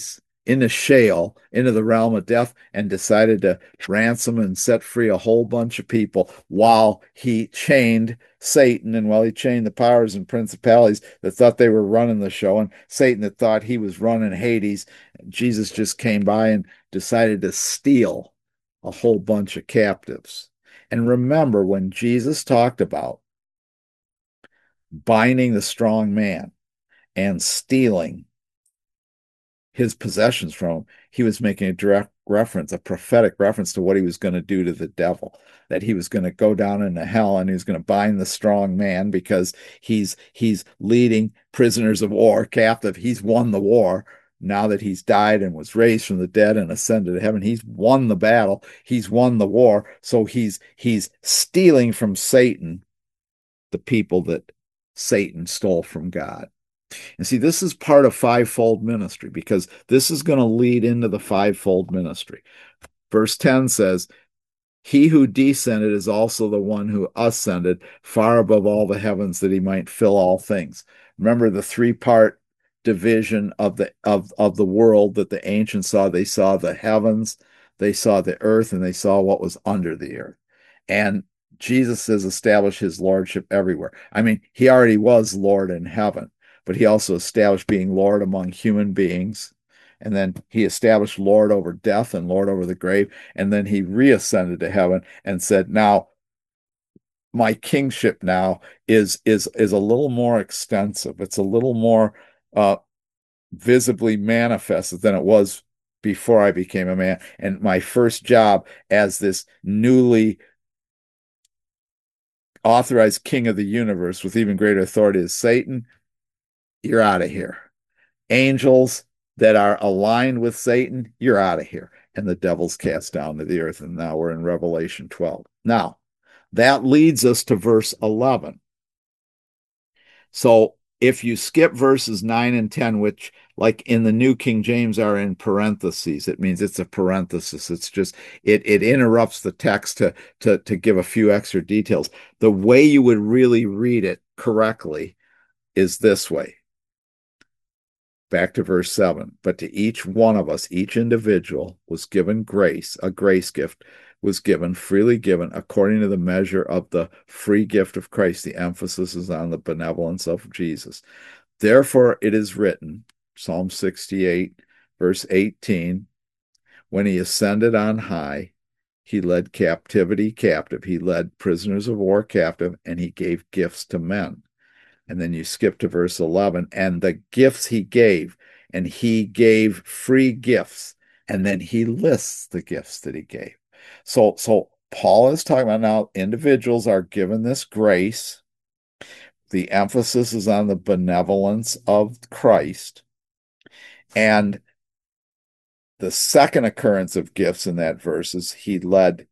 Speaker 1: into Sheol, into the realm of death, and decided to ransom and set free a whole bunch of people while he chained Satan and while he chained the powers and principalities that thought they were running the show, and Satan that thought he was running Hades. Jesus just came by and decided to steal a whole bunch of captives. And remember, when Jesus talked about binding the strong man and stealing his possessions from him, he was making a direct reference, a prophetic reference to what he was going to do to the devil, that he was going to go down into hell and he was going to bind the strong man because he's leading prisoners of war captive. He's won the war. Now that he's died and was raised from the dead and ascended to heaven, he's won the battle. He's won the war. So he's stealing from Satan the people that Satan stole from God. And see, this is part of fivefold ministry because this is going to lead into the fivefold ministry. Verse 10 says, he who descended is also the one who ascended far above all the heavens that he might fill all things. Remember the three-part division of the world that the ancients saw. They saw the heavens, they saw the earth, and they saw what was under the earth. And Jesus has established his lordship everywhere. I mean, he already was Lord in heaven, but he also established being Lord among human beings. And then he established Lord over death and Lord over the grave. And then he reascended to heaven and said, now my kingship now is a little more extensive. It's a little more visibly manifested than it was before I became a man. And my first job as this newly authorized king of the universe with even greater authority is Satan. You're out of here. Angels that are aligned with Satan, you're out of here. And the devil's cast down to the earth. And now we're in Revelation 12. Now, that leads us to verse 11. So if you skip verses 9 and 10, which like in the New King James are in parentheses, it means it's a parenthesis. It's just, it interrupts the text to give a few extra details. The way you would really read it correctly is this way. Back to verse 7. But to each one of us, each individual was given grace, a grace gift was given, freely given, according to the measure of the free gift of Christ. The emphasis is on the benevolence of Jesus. Therefore it is written, Psalm 68, verse 18, when he ascended on high, he led captivity captive. He led prisoners of war captive, and he gave gifts to men. And then you skip to verse 11, and the gifts he gave, and he gave free gifts, and then he lists the gifts that he gave. So Paul is talking about now individuals are given this grace. The emphasis is on the benevolence of Christ. And the second occurrence of gifts in that verse is he led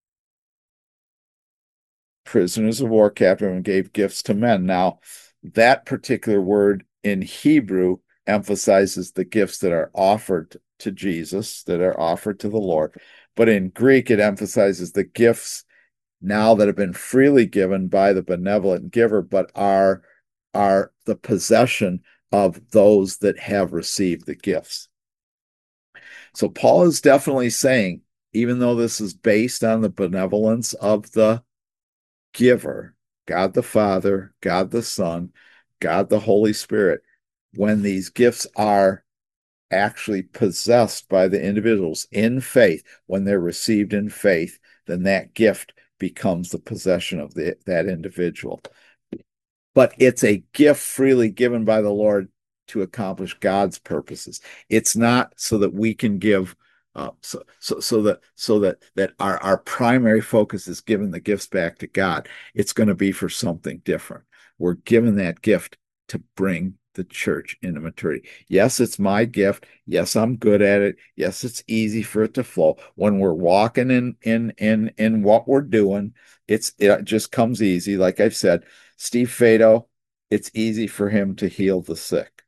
Speaker 1: prisoners of war captive and gave gifts to men. Now, that particular word in Hebrew emphasizes the gifts that are offered to Jesus, that are offered to the Lord. But in Greek, it emphasizes the gifts now that have been freely given by the benevolent giver, but are the possession of those that have received the gifts. So Paul is definitely saying, even though this is based on the benevolence of the giver, God the Father, God the Son, God the Holy Spirit, when these gifts are actually possessed by the individuals in faith, when they're received in faith, then that gift becomes the possession of that individual. But it's a gift freely given by the Lord to accomplish God's purposes. It's not so that we can give so that our primary focus is giving the gifts back to God. It's going to be for something different. We're given that gift to bring the church into maturity. Yes, it's my gift. Yes, I'm good at it. Yes, it's easy for it to flow. When we're walking in what we're doing, it just comes easy. Like I've said, Steve Fado, it's easy for him to heal the sick.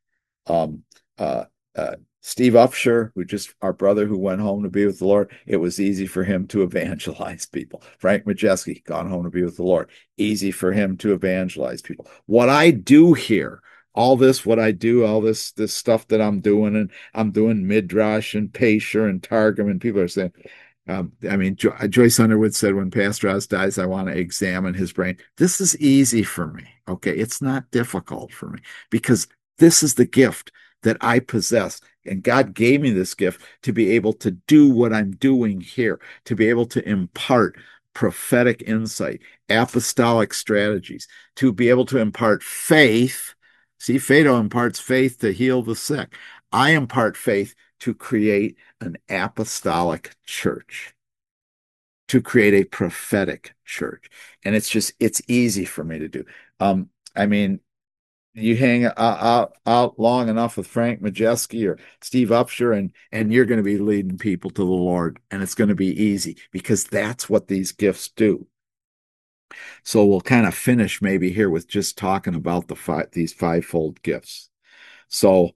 Speaker 1: Steve Upshur, our brother who went home to be with the Lord, it was easy for him to evangelize people. Frank Majeski, gone home to be with the Lord, easy for him to evangelize people. What I do here all this, what I do, all this stuff that I'm doing, and I'm doing Midrash and Pesher and Targum, and people are saying, I mean, Joyce Underwood said, when Pastor Oz dies, I want to examine his brain. This is easy for me. Okay. It's not difficult for me because this is the gift that I possess. And God gave me this gift to be able to do what I'm doing here, to be able to impart prophetic insight, apostolic strategies, to be able to impart faith. See, Phaedo imparts faith to heal the sick. I impart faith to create an apostolic church, to create a prophetic church. And it's easy for me to do. I mean, you hang out long enough with Frank Majeski or Steve Upshur, and you're going to be leading people to the Lord, and it's going to be easy because that's what these gifts do. So we'll kind of finish maybe here with just talking about these fivefold gifts. So,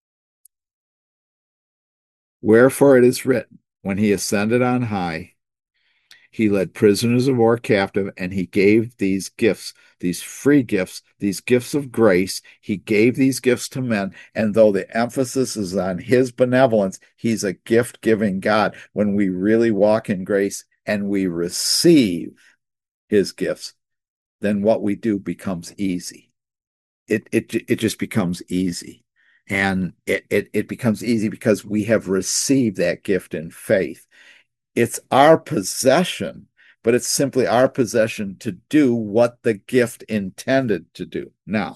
Speaker 1: wherefore it is written, when he ascended on high, he led prisoners of war captive, and he gave these gifts, these free gifts, these gifts of grace. He gave these gifts to men. And though the emphasis is on his benevolence, he's a gift giving God. When we really walk in grace and we receive his gifts, then what we do becomes easy. It just becomes easy. And it becomes easy because we have received that gift in faith. It's our possession, but it's simply our possession to do what the gift intended to do. Now,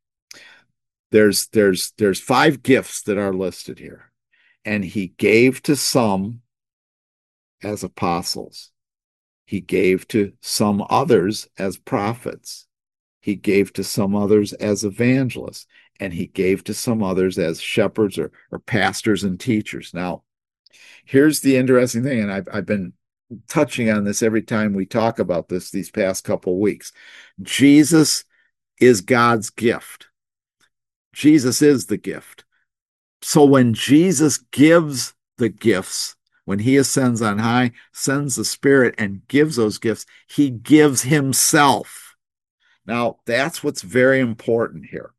Speaker 1: there's five gifts that are listed here, and he gave to some as apostles. He gave to some others as prophets. He gave to some others as evangelists, and he gave to some others as shepherds or pastors and teachers. Now, here's the interesting thing, and I've been touching on this every time we talk about this these past couple of weeks. Jesus is God's gift. Jesus is the gift. So when Jesus gives the gifts, when he ascends on high, sends the Spirit and gives those gifts, he gives himself. Now, that's what's very important here.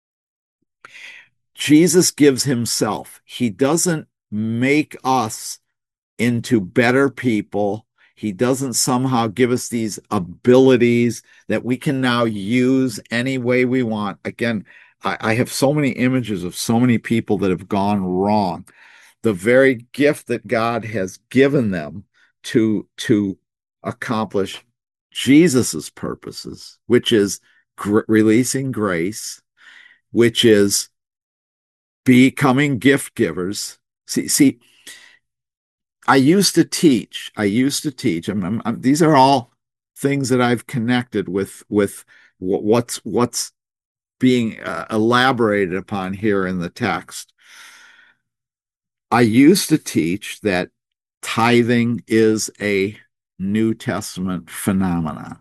Speaker 1: Jesus gives himself. He doesn't make us into better people. He doesn't somehow give us these abilities that we can now use any way we want. Again, I have so many images of so many people that have gone wrong. The very gift that God has given them to accomplish Jesus's purposes, which is releasing grace, which is becoming gift givers. See, I used to teach. These are all things that I've connected with what's being elaborated upon here in the text. I used to teach that tithing is a New Testament phenomenon.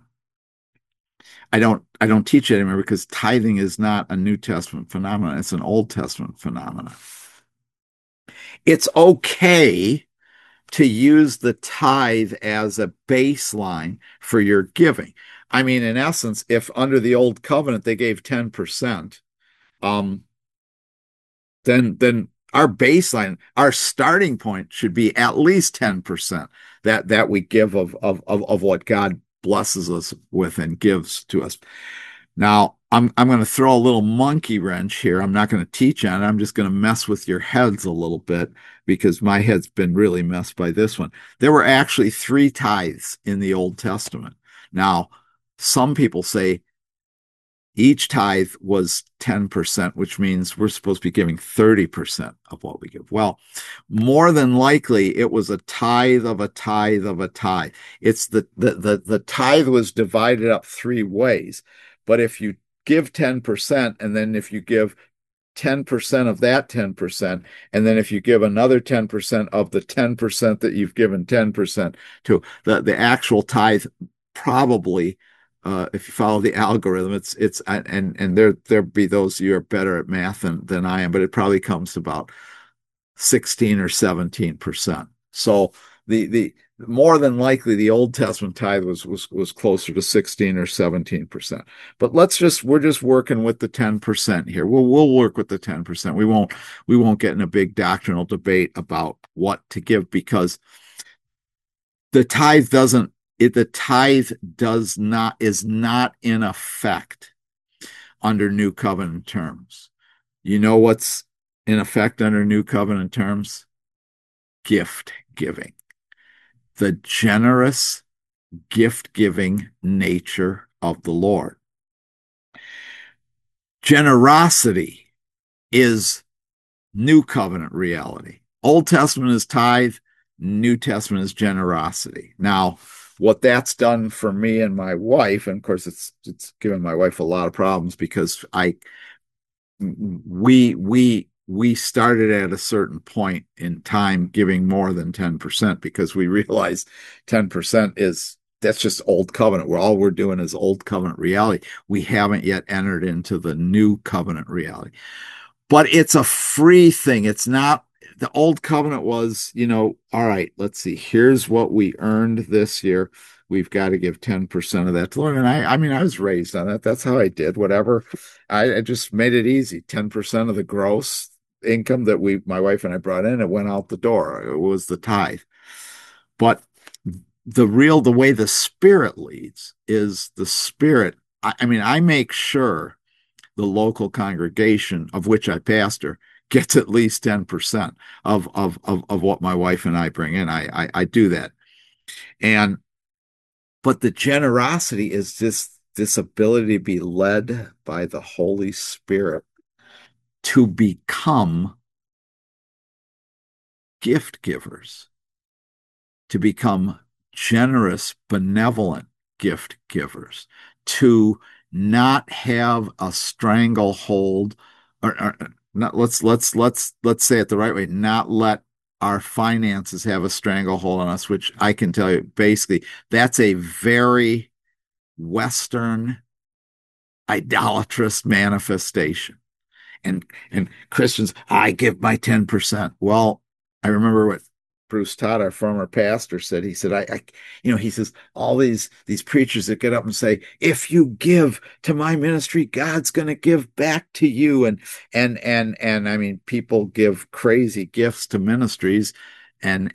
Speaker 1: I don't teach it anymore because tithing is not a New Testament phenomenon. It's an Old Testament phenomenon. It's okay to use the tithe as a baseline for your giving. I mean, in essence, if under the old covenant they gave 10%, um, then our baseline, our starting point should be at least 10% that we give of what God blesses us with and gives to us. Now, I'm going to throw a little monkey wrench here. I'm not going to teach on it. I'm just going to mess with your heads a little bit because my head's been really messed by this one. There were actually 3 tithes in the Old Testament. Now, some people say each tithe was 10%, which means we're supposed to be giving 30% of what we give. Well, more than likely, it was a tithe of a tithe of a tithe. It's the tithe was divided up 3 ways. But if you give 10%, and then if you give 10% of that 10%, and then if you give another 10% of the 10% that you've given 10% to, the actual tithe probably, if you follow the algorithm, it's and there be those of you who are better at math than I am, but it probably comes to about 16 or 17%. So the more than likely the Old Testament tithe was closer to 16 or 17%. But we're just working with the 10% here. We'll work with the 10%. We won't get in a big doctrinal debate about what to give, because the tithe doesn't it the tithe does not is not in effect under new covenant terms. You know what's in effect under new covenant terms? Gift giving. The generous gift giving nature of the Lord. Generosity is new covenant reality. Old Testament is tithe, New Testament is generosity. Now, what that's done for me and my wife, and of course it's given my wife a lot of problems, because we started at a certain point in time giving more than 10%, because we realized 10% that's just old covenant. All we're doing is old covenant reality. We haven't yet entered into the new covenant reality. But it's a free thing. It's not, the old covenant was, all right, let's see, here's what we earned this year. We've got to give 10% of that to the Lord. And I mean, I was raised on that. That's how I did whatever. I just made it easy. 10% of the gross income that my wife and I brought in, it went out the door. It was the tithe. But the way the Spirit leads is the Spirit. I mean, I make sure the local congregation of which I pastor gets at least 10% of what my wife and I bring in. I do that. But the generosity is this ability to be led by the Holy Spirit to become gift givers, to become generous, benevolent gift givers, to not have a stranglehold, or not. Let's say it the right way. Not let our finances have a stranglehold on us, which I can tell you, basically, that's a very Western idolatrous manifestation. And Christians, I give my 10%. Well, I remember what Bruce Todd, our former pastor, said. He said, he says, all these preachers that get up and say, if you give to my ministry, God's going to give back to you. And I mean, people give crazy gifts to ministries, and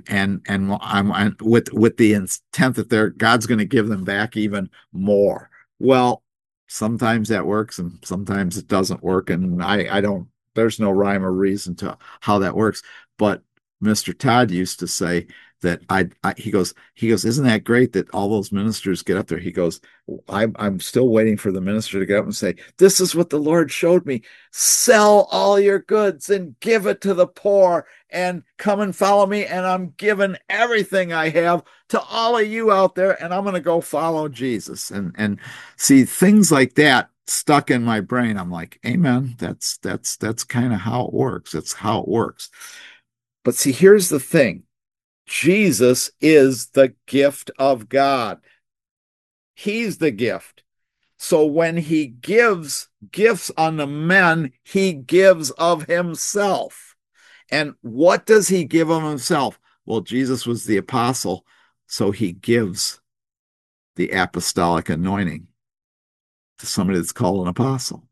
Speaker 1: I'm with the intent that God's going to give them back even more. Well, sometimes that works and sometimes it doesn't work. And I don't, there's no rhyme or reason to how that works. But Mr. Todd used to say that he goes, isn't that great that all those ministers get up there? He goes, I'm still waiting for the minister to get up and say, this is what the Lord showed me. Sell all your goods and give it to the poor and come and follow me. And I'm giving everything I have to all of you out there. And I'm going to go follow Jesus. And see, things like that stuck in my brain. I'm like, amen. That's kind of how it works. That's how it works. But see, here's the thing. Jesus is the gift of God. He's the gift. So when he gives gifts unto men, he gives of himself. And what does he give of himself? Well, Jesus was the apostle, so he gives the apostolic anointing to somebody that's called an apostle.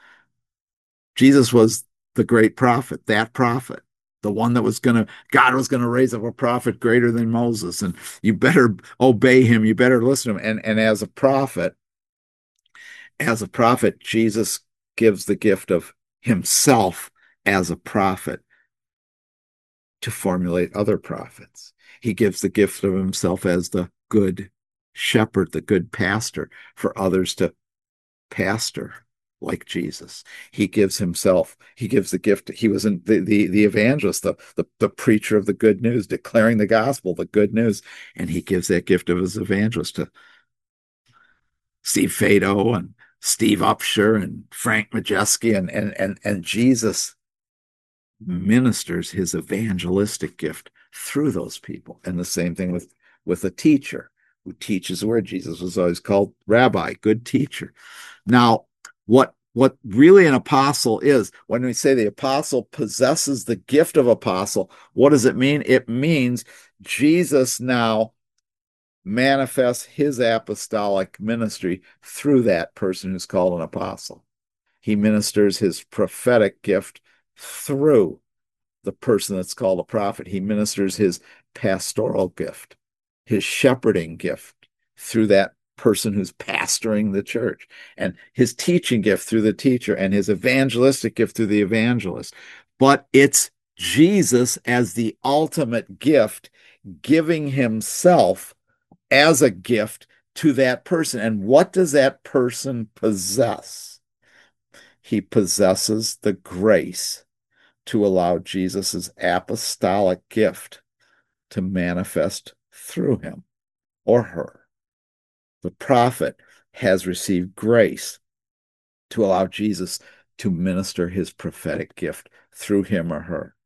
Speaker 1: Jesus was the great prophet, that prophet. The one that God was going to raise up a prophet greater than Moses, and you better obey him. You better listen to him. And as a prophet, Jesus gives the gift of himself as a prophet to formulate other prophets. He gives the gift of himself as the good shepherd, the good pastor, for others to pastor like Jesus. He gives himself. He gives the gift. He was the evangelist, the preacher of the good news, declaring the gospel, the good news, and he gives that gift of his evangelist to Steve Fado and Steve Upshur and Frank Majeski, and Jesus ministers his evangelistic gift through those people. And the same thing with a teacher who teaches the word. Jesus was always called rabbi, good teacher. Now, what really an apostle is, when we say the apostle possesses the gift of apostle, what does it mean? It means Jesus now manifests his apostolic ministry through that person who's called an apostle. He ministers his prophetic gift through the person that's called a prophet. He ministers his pastoral gift, his shepherding gift through that person who's pastoring the church, and his teaching gift through the teacher, and his evangelistic gift through the evangelist. But it's Jesus as the ultimate gift, giving himself as a gift to that person. And what does that person possess? He possesses the grace to allow Jesus' apostolic gift to manifest through him or her. The prophet has received grace to allow Jesus to minister his prophetic gift through him or her.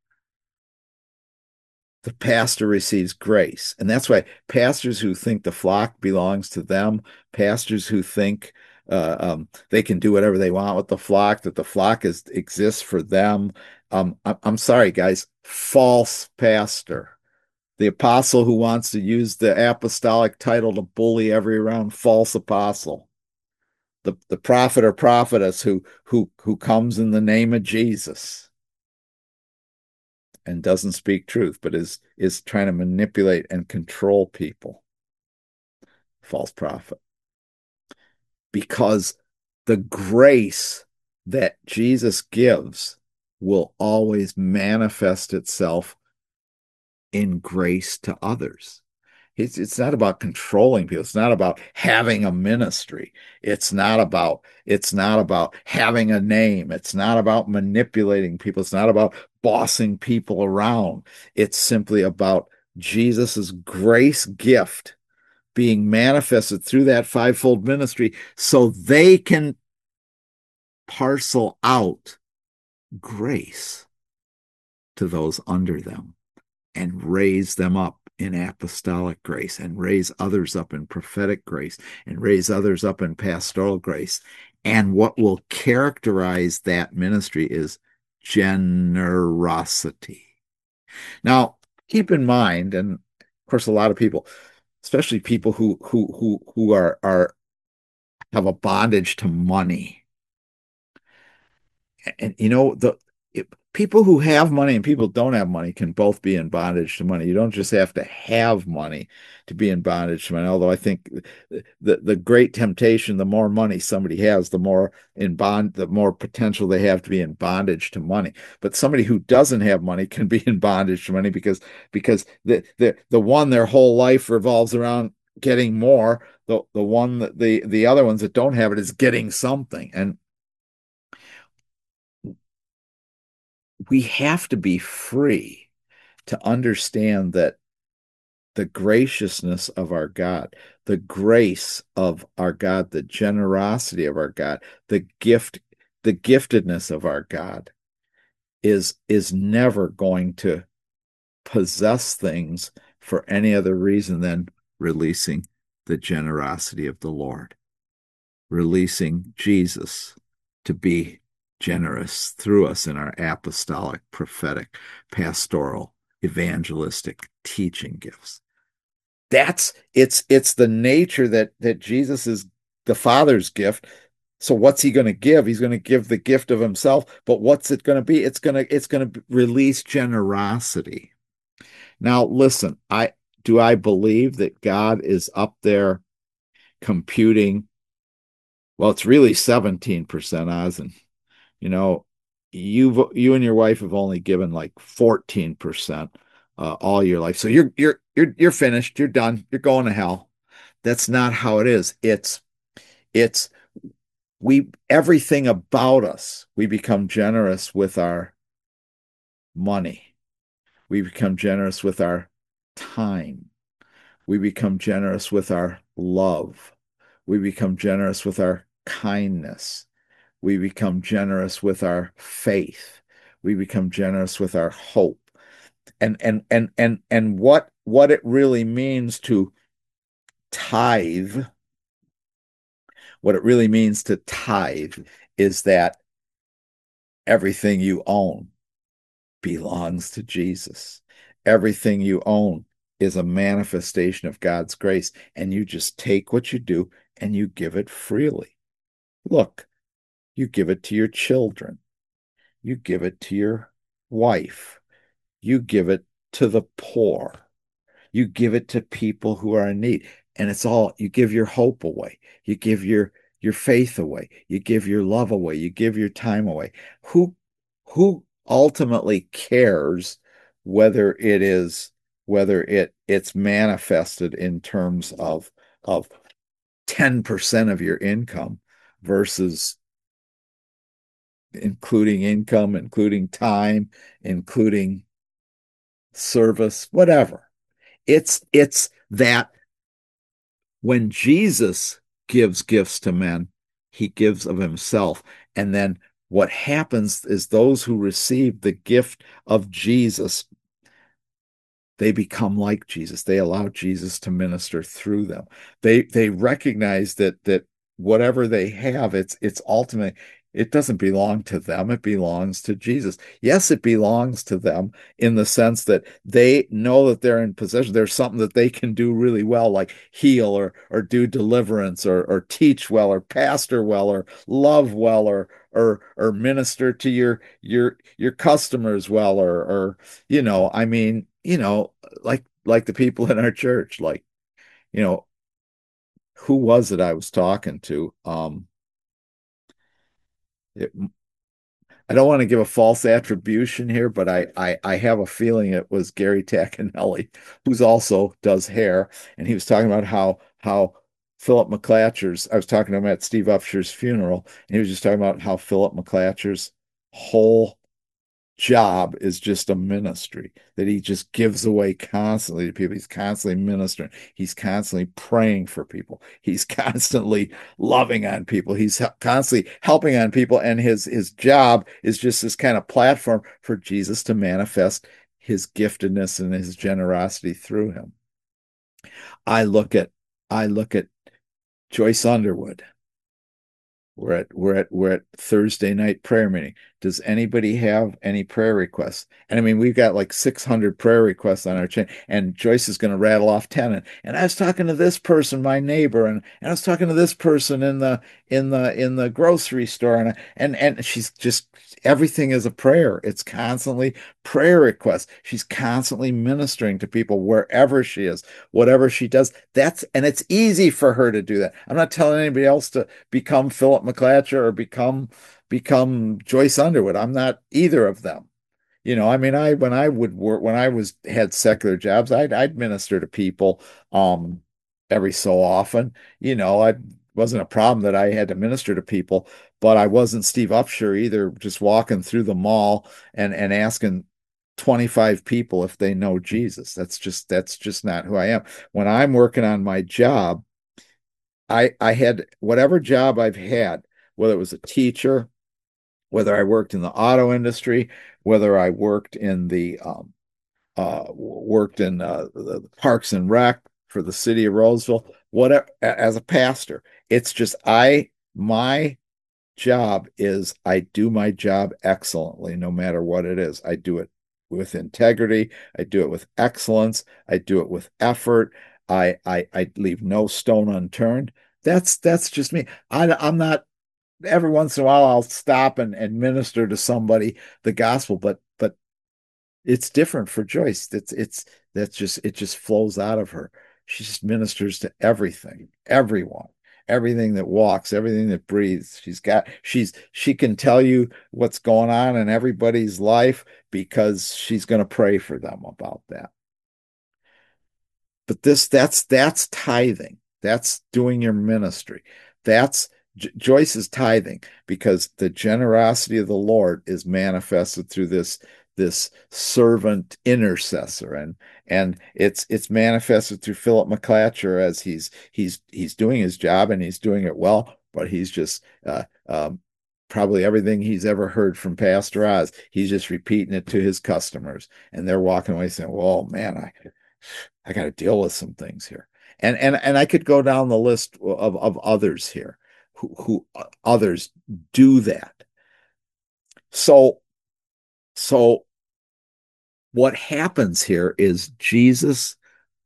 Speaker 1: The pastor receives grace. And that's why pastors who think the flock belongs to them, pastors who think they can do whatever they want with the flock, that the flock exists for them. I'm sorry, guys, false pastor. The apostle who wants to use the apostolic title to bully every around false apostle. The prophet or prophetess who comes in the name of Jesus and doesn't speak truth, but is trying to manipulate and control people. False prophet. Because the grace that Jesus gives will always manifest itself in grace to others. It's not about controlling people. It's not about having a ministry. It's not about having a name. It's not about manipulating people. It's not about bossing people around. It's simply about Jesus's grace gift being manifested through that fivefold ministry so they can parcel out grace to those under them and raise them up in apostolic grace and raise others up in prophetic grace and raise others up in pastoral grace. And what will characterize that ministry is generosity. Now, keep in mind, and of course, a lot of people, especially people who are have a bondage to money, and people who have money and people who don't have money can both be in bondage to money. You don't just have to have money to be in bondage to money. Although I think the great temptation, the more money somebody has, the more the more potential they have to be in bondage to money. But somebody who doesn't have money can be in bondage to money because the one their whole life revolves around getting more. The one that the other ones that don't have it is getting something. And we have to be free to understand that the graciousness of our God, the grace of our God, the generosity of our God, the giftedness of our God is never going to possess things for any other reason than releasing the generosity of the Lord, releasing Jesus to be generous through us in our apostolic, prophetic, pastoral, evangelistic teaching gifts. It's the nature that Jesus is the Father's gift. So what's he going to give? He's going to give the gift of himself, but what's it going to be? It's going to release generosity. Now listen, I believe that God is up there computing. Well, it's really 17%, Oz, and you know, you and your wife have only given like 14% all your life. So you're finished. You're done. You're going to hell. That's not how it is. It's we everything about us. We become generous with our money. We become generous with our time. We become generous with our love. We become generous with our kindness. We become generous with our faith. We become generous with our hope. And what it really means to tithe, what it really means to tithe is that everything you own belongs to Jesus. Everything you own is a manifestation of God's grace, and you just take what you do and you give it freely. Look, you give it to your children, you give it to your wife, you give it to the poor, you give it to people who are in need. And it's all, you give your hope away, you give your faith away, you give your love away, you give your time away. Who ultimately cares whether it is whether it's manifested in terms of 10% of your income versus including income, including time, including service, whatever. It's that when Jesus gives gifts to men, he gives of himself. And then what happens is those who receive the gift of Jesus, they become like Jesus. They allow Jesus to minister through them. They recognize that whatever they have, it's ultimate. It doesn't belong to them. It belongs to Jesus. Yes, it belongs to them in the sense that they know that they're in possession. There's something that they can do really well, like heal or do deliverance or teach well or pastor well or love well or minister to your customers well or I mean, like the people in our church, like, you know, who was it I was talking to? It, I don't want to give a false attribution here, but I have a feeling it was Gary Tacanelli, who's also does hair, and he was talking about how Philip McClatcher's. I was talking to him at Steve Upsher's funeral, and he was just talking about how Philip McClatcher's whole job is just a ministry that he just gives away constantly to people. He's constantly ministering. He's constantly praying for people. He's constantly loving on people. He's constantly helping on people. And his job is just this kind of platform for Jesus to manifest his giftedness and his generosity through him. I look at I look at Joyce Underwood. We're at Thursday night prayer meeting. Does anybody have any prayer requests? And I mean, we've got like 600 prayer requests on our chain, and Joyce is going to rattle off 10. And I was talking to this person, my neighbor, and I was talking to this person in the grocery store, and she's just everything is a prayer. It's constantly prayer requests. She's constantly ministering to people wherever she is, whatever she does. And it's easy for her to do that. I'm not telling anybody else to become Philip McClatcher or become Joyce Underwood. I'm not either of them. I mean, when I would work when I was had secular jobs, I'd minister to people every so often. I wasn't a problem that I had to minister to people, but I wasn't Steve Upshur either, just walking through the mall and asking 25 people if they know Jesus. That's just not who I am. When I'm working on my job, I had whatever job I've had, whether it was a teacher, whether I worked in the auto industry, whether I worked in the Parks and Rec for the city of Roseville, whatever, as a pastor. It's just my job is I do my job excellently, no matter what it is. I do it with integrity. I do it with excellence. I do it with effort. I leave no stone unturned. That's just me. I'm not. Every once in a while, I'll stop and minister to somebody the gospel, but it's different for Joyce. It just flows out of her. She just ministers to everything, everyone, everything that walks, everything that breathes. She can tell you what's going on in everybody's life because she's going to pray for them about that. But that's tithing. That's doing your ministry. That's Joyce is tithing because the generosity of the Lord is manifested through this servant intercessor, and it's manifested through Philip McClatcher as he's doing his job and he's doing it well, but he's just probably everything he's ever heard from Pastor Oz, he's just repeating it to his customers, and they're walking away saying, "Well, man, I got to deal with some things here." And I could go down the list of others here who others do that. So so what happens here is Jesus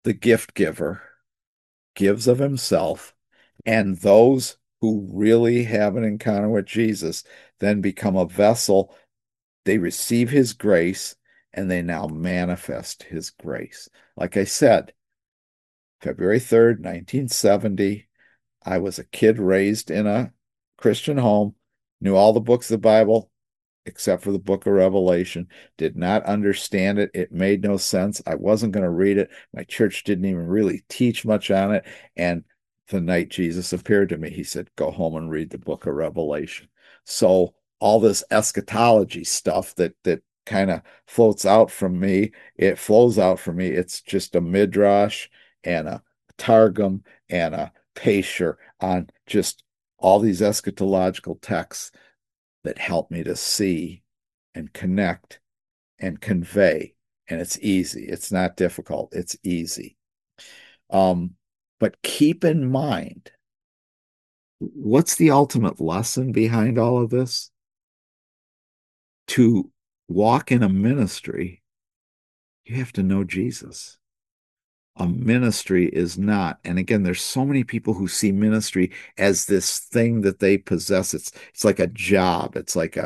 Speaker 1: the gift giver gives of himself, and those who really have an encounter with Jesus then become a vessel. They receive his grace and they now manifest his grace. Like I said, February 3rd, 1970, I was a kid raised in a Christian home, knew all the books of the Bible, except for the book of Revelation, did not understand it. It made no sense. I wasn't going to read it. My church didn't even really teach much on it. And the night Jesus appeared to me, he said, go home and read the book of Revelation. So all this eschatology stuff that kind of floats out from me, it flows out from me. It's just a midrash and a targum and a pesher on just all these eschatological texts that help me to see and connect and convey. And it's easy. It's not difficult. It's easy. Um, but keep in mind, what's the ultimate lesson behind all of this? To walk in a ministry, you have to know Jesus. A ministry is not. And again, there's so many people who see ministry as this thing that they possess. It's like a job.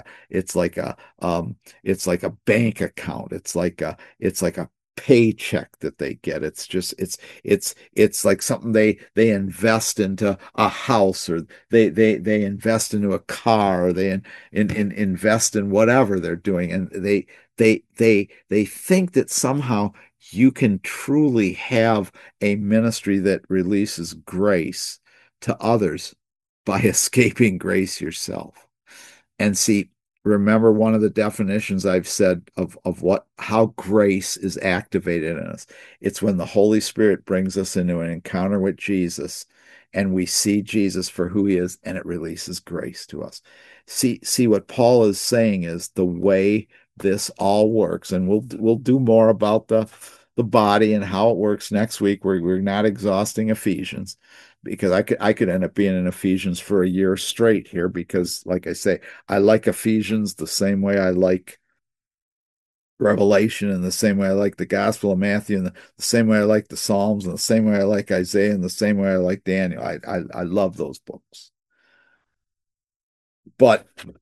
Speaker 1: It's like a bank account. It's like a paycheck that they get. It's like something they invest into a house, or they invest into a car, or invest in whatever they're doing. And they think that somehow you can truly have a ministry that releases grace to others by escaping grace yourself. And see, remember one of the definitions I've said of how grace is activated in us. It's when the Holy Spirit brings us into an encounter with Jesus and we see Jesus for who he is, and it releases grace to us. See what Paul is saying is the way this all works, and we'll do more about the body and how it works next week. We're not exhausting Ephesians, because I could end up being in Ephesians for a year straight here, because like I say, I like Ephesians the same way I like Revelation, and the same way I like the Gospel of Matthew, and the same way I like the Psalms, and the same way I like Isaiah, and the same way I like Daniel. I love those books. But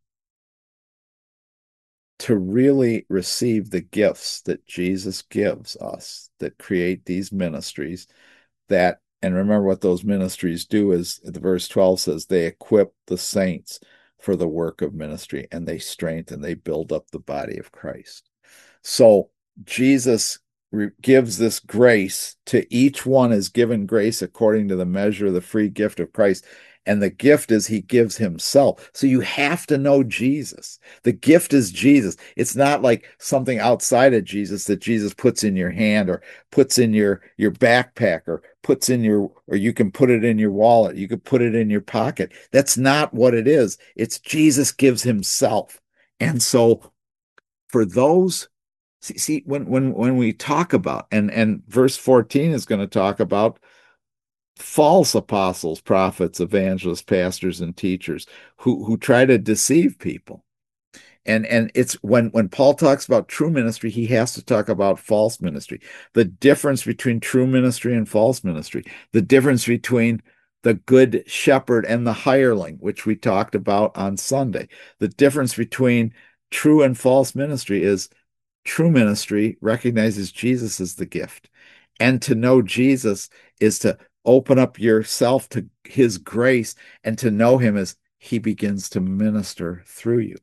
Speaker 1: to really receive the gifts that Jesus gives us that create these ministries, that, and remember what those ministries do is the verse 12 says they equip the saints for the work of ministry, and they strengthen, they build up the body of Christ. So Jesus gives this grace to each one, is given grace according to the measure of the free gift of Christ. And the gift is he gives himself. So you have to know Jesus. The gift is Jesus. It's not like something outside of Jesus that Jesus puts in your hand, or puts in your backpack, or puts in your, or you can put it in your wallet. You could put it in your pocket. That's not what it is. It's Jesus gives himself. And so for those, see when we talk about, and verse 14 is going to talk about false apostles, prophets, evangelists, pastors, and teachers who try to deceive people. And it's when Paul talks about true ministry, he has to talk about false ministry. The difference between true ministry and false ministry, the difference between the good shepherd and the hireling, which we talked about on Sunday. The difference between true and false ministry is true ministry recognizes Jesus as the gift. And to know Jesus is to open up yourself to his grace, and to know him as he begins to minister through you.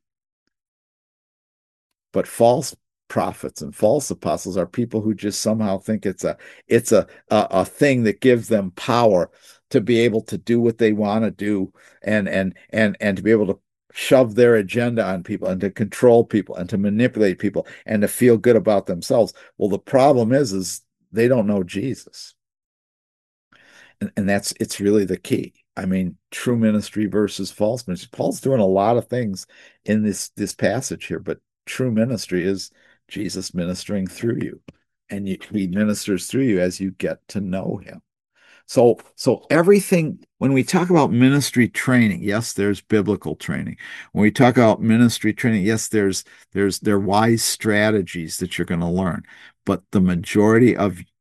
Speaker 1: But false prophets and false apostles are people who just somehow think it's a thing that gives them power to be able to do what they want to do, and to be able to shove their agenda on people, and to control people, and to manipulate people, and to feel good about themselves. Well, the problem is they don't know Jesus. And it's really the key. I mean, true ministry versus false ministry. Paul's doing a lot of things in this passage here, but true ministry is Jesus ministering through you, and he ministers through you as you get to know him. So everything, when we talk about ministry training, yes, there's biblical training. When we talk about ministry training, yes, there are wise strategies that you're going to learn. But the majority of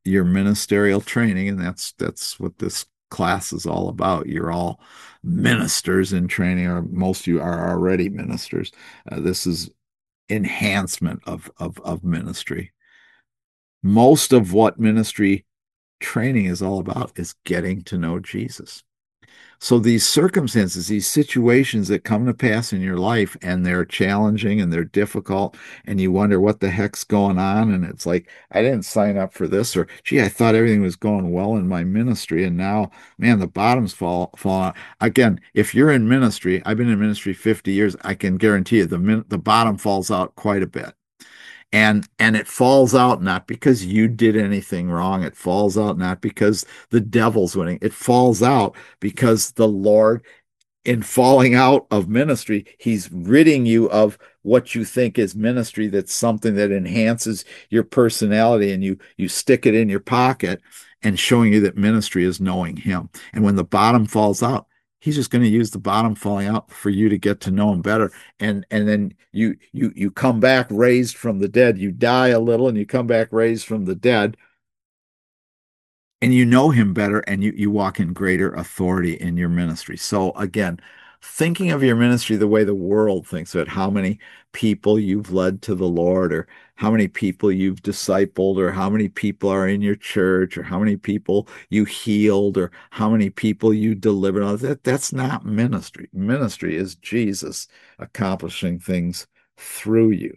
Speaker 1: your ministerial training, and that's what this class is all about. You're all ministers in training, or most of you are already ministers. This is enhancement of ministry. Most of what ministry training is all about is getting to know Jesus. So these circumstances, these situations that come to pass in your life, and they're challenging and they're difficult, and you wonder what the heck's going on, and it's like, I didn't sign up for this, or gee, I thought everything was going well in my ministry, and now, man, the bottom's falling out. Again, if you're in ministry, I've been in ministry 50 years, I can guarantee you the bottom falls out quite a bit. And it falls out not because you did anything wrong. It falls out not because the devil's winning. It falls out because the Lord, in falling out of ministry, he's ridding you of what you think is ministry. That's something that enhances your personality, and you stick it in your pocket, and showing you that ministry is knowing him. And when the bottom falls out, he's just going to use the bottom falling out for you to get to know him better. And then you come back raised from the dead. You die a little and you come back raised from the dead, and you know him better, and you walk in greater authority in your ministry. So again, thinking of your ministry the way the world thinks of it, how many people you've led to the Lord, or how many people you've discipled, or how many people are in your church, or how many people you healed, or how many people you delivered on, that's not ministry. Ministry is Jesus accomplishing things through you.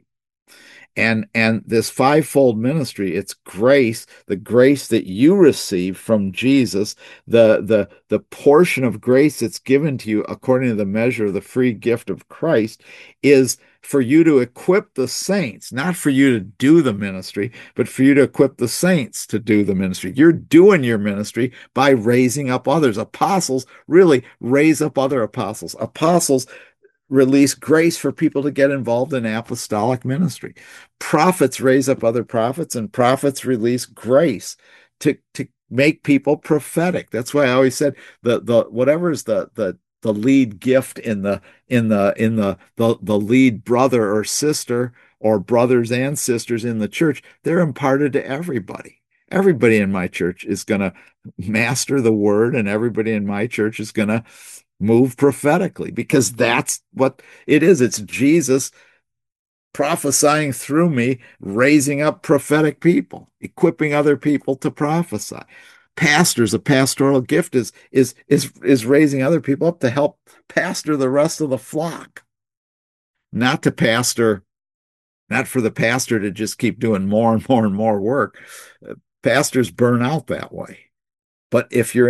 Speaker 1: And this fivefold ministry, it's grace, the grace that you receive from Jesus, the portion of grace that's given to you according to the measure of the free gift of Christ, is for you to equip the saints, not for you to do the ministry, but for you to equip the saints to do the ministry. You're doing your ministry by raising up others. Apostles really raise up other apostles. Apostles release grace for people to get involved in apostolic ministry. Prophets raise up other prophets, and prophets release grace to make people prophetic. That's why I always said the whatever is the lead gift in the lead brother or sister, or brothers and sisters in the church, they're imparted to everybody. Everybody in my church is going to master the word, and everybody in my church is going to move prophetically, because that's what it is. It's Jesus prophesying through me, raising up prophetic people, equipping other people to prophesy. Pastors, a pastoral gift is raising other people up to help pastor the rest of the flock, not to pastor, not for the pastor to just keep doing more and more and more work. Pastors burn out that way. But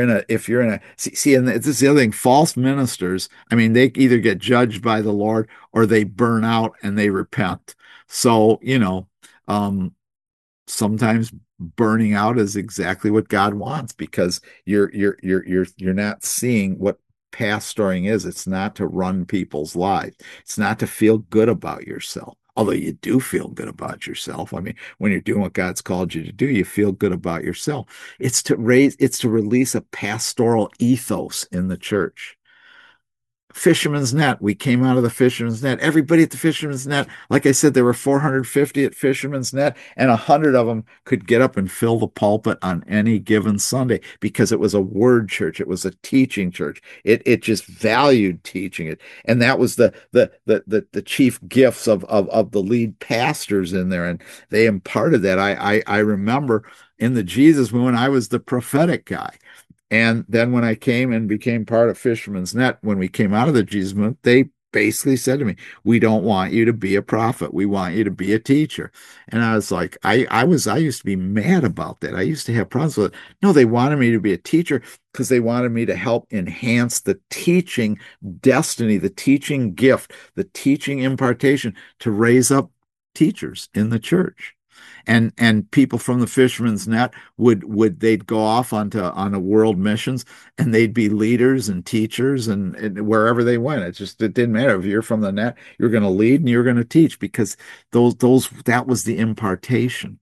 Speaker 1: and this is the other thing, false ministers, I mean, they either get judged by the Lord, or they burn out and they repent. So, um, sometimes burning out is exactly what God wants, because you're not seeing what pastoring is. It's not to run people's lives. It's not to feel good about yourself. Although you do feel good about yourself. I mean, when you're doing what God's called you to do, you feel good about yourself. It's to release a pastoral ethos in the church. Fisherman's Net. We came out of the Fisherman's Net. Everybody at the Fisherman's Net, like I said, there were 450 at Fisherman's Net, and 100 of them could get up and fill the pulpit on any given Sunday, because it was a word church. It was a teaching church. It just valued teaching it, and that was the chief gifts of the lead pastors in there, and they imparted that. I remember in the Jesus movement, I was the prophetic guy. And then when I came and became part of Fisherman's Net, when we came out of the Jesus movement, they basically said to me, "We don't want you to be a prophet. We want you to be a teacher." And I was like, I used to be mad about that. I used to have problems with it. No, they wanted me to be a teacher because they wanted me to help enhance the teaching destiny, the teaching gift, the teaching impartation, to raise up teachers in the church. And people from the Fisherman's Net they'd go off on a world missions, and they'd be leaders and teachers, and wherever they went, it didn't matter if you're from the net, you're going to lead and you're going to teach, because that was the impartation.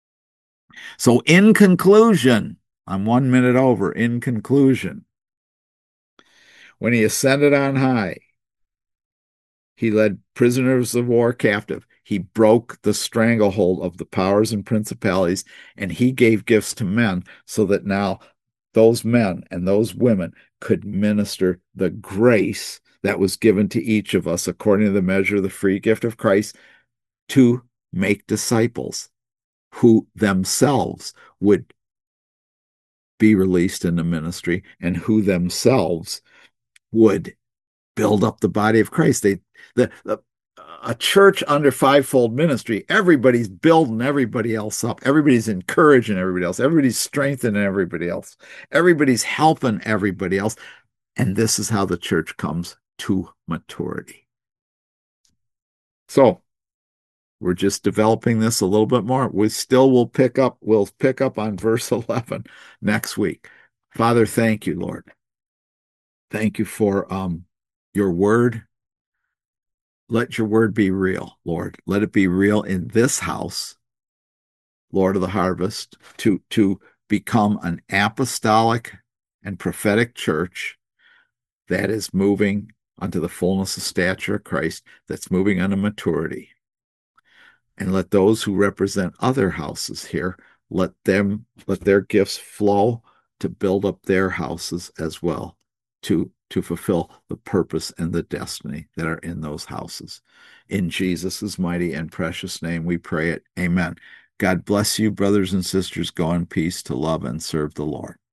Speaker 1: So in conclusion, I'm 1 minute over. In conclusion, when he ascended on high, he led prisoners of war captive. He broke the stranglehold of the powers and principalities, and he gave gifts to men so that now those men and those women could minister the grace that was given to each of us according to the measure of the free gift of Christ to make disciples who themselves would be released into ministry and who themselves would build up the body of Christ. The a church under fivefold ministry, everybody's building everybody else up. Everybody's encouraging everybody else. Everybody's strengthening everybody else. Everybody's helping everybody else. And this is how the church comes to maturity. So we're just developing this a little bit more. We'll pick up on verse 11 next week. Father, thank you, Lord. Thank you for your word. Let your word be real, Lord. Let it be real in this house, Lord of the harvest, to become an apostolic and prophetic church that is moving unto the fullness of stature of Christ, that's moving unto maturity. And let those who represent other houses here, let their gifts flow to build up their houses as well, to fulfill the purpose and the destiny that are in those houses. In Jesus' mighty and precious name we pray it. Amen. God bless you, brothers and sisters. Go in peace to love and serve the Lord.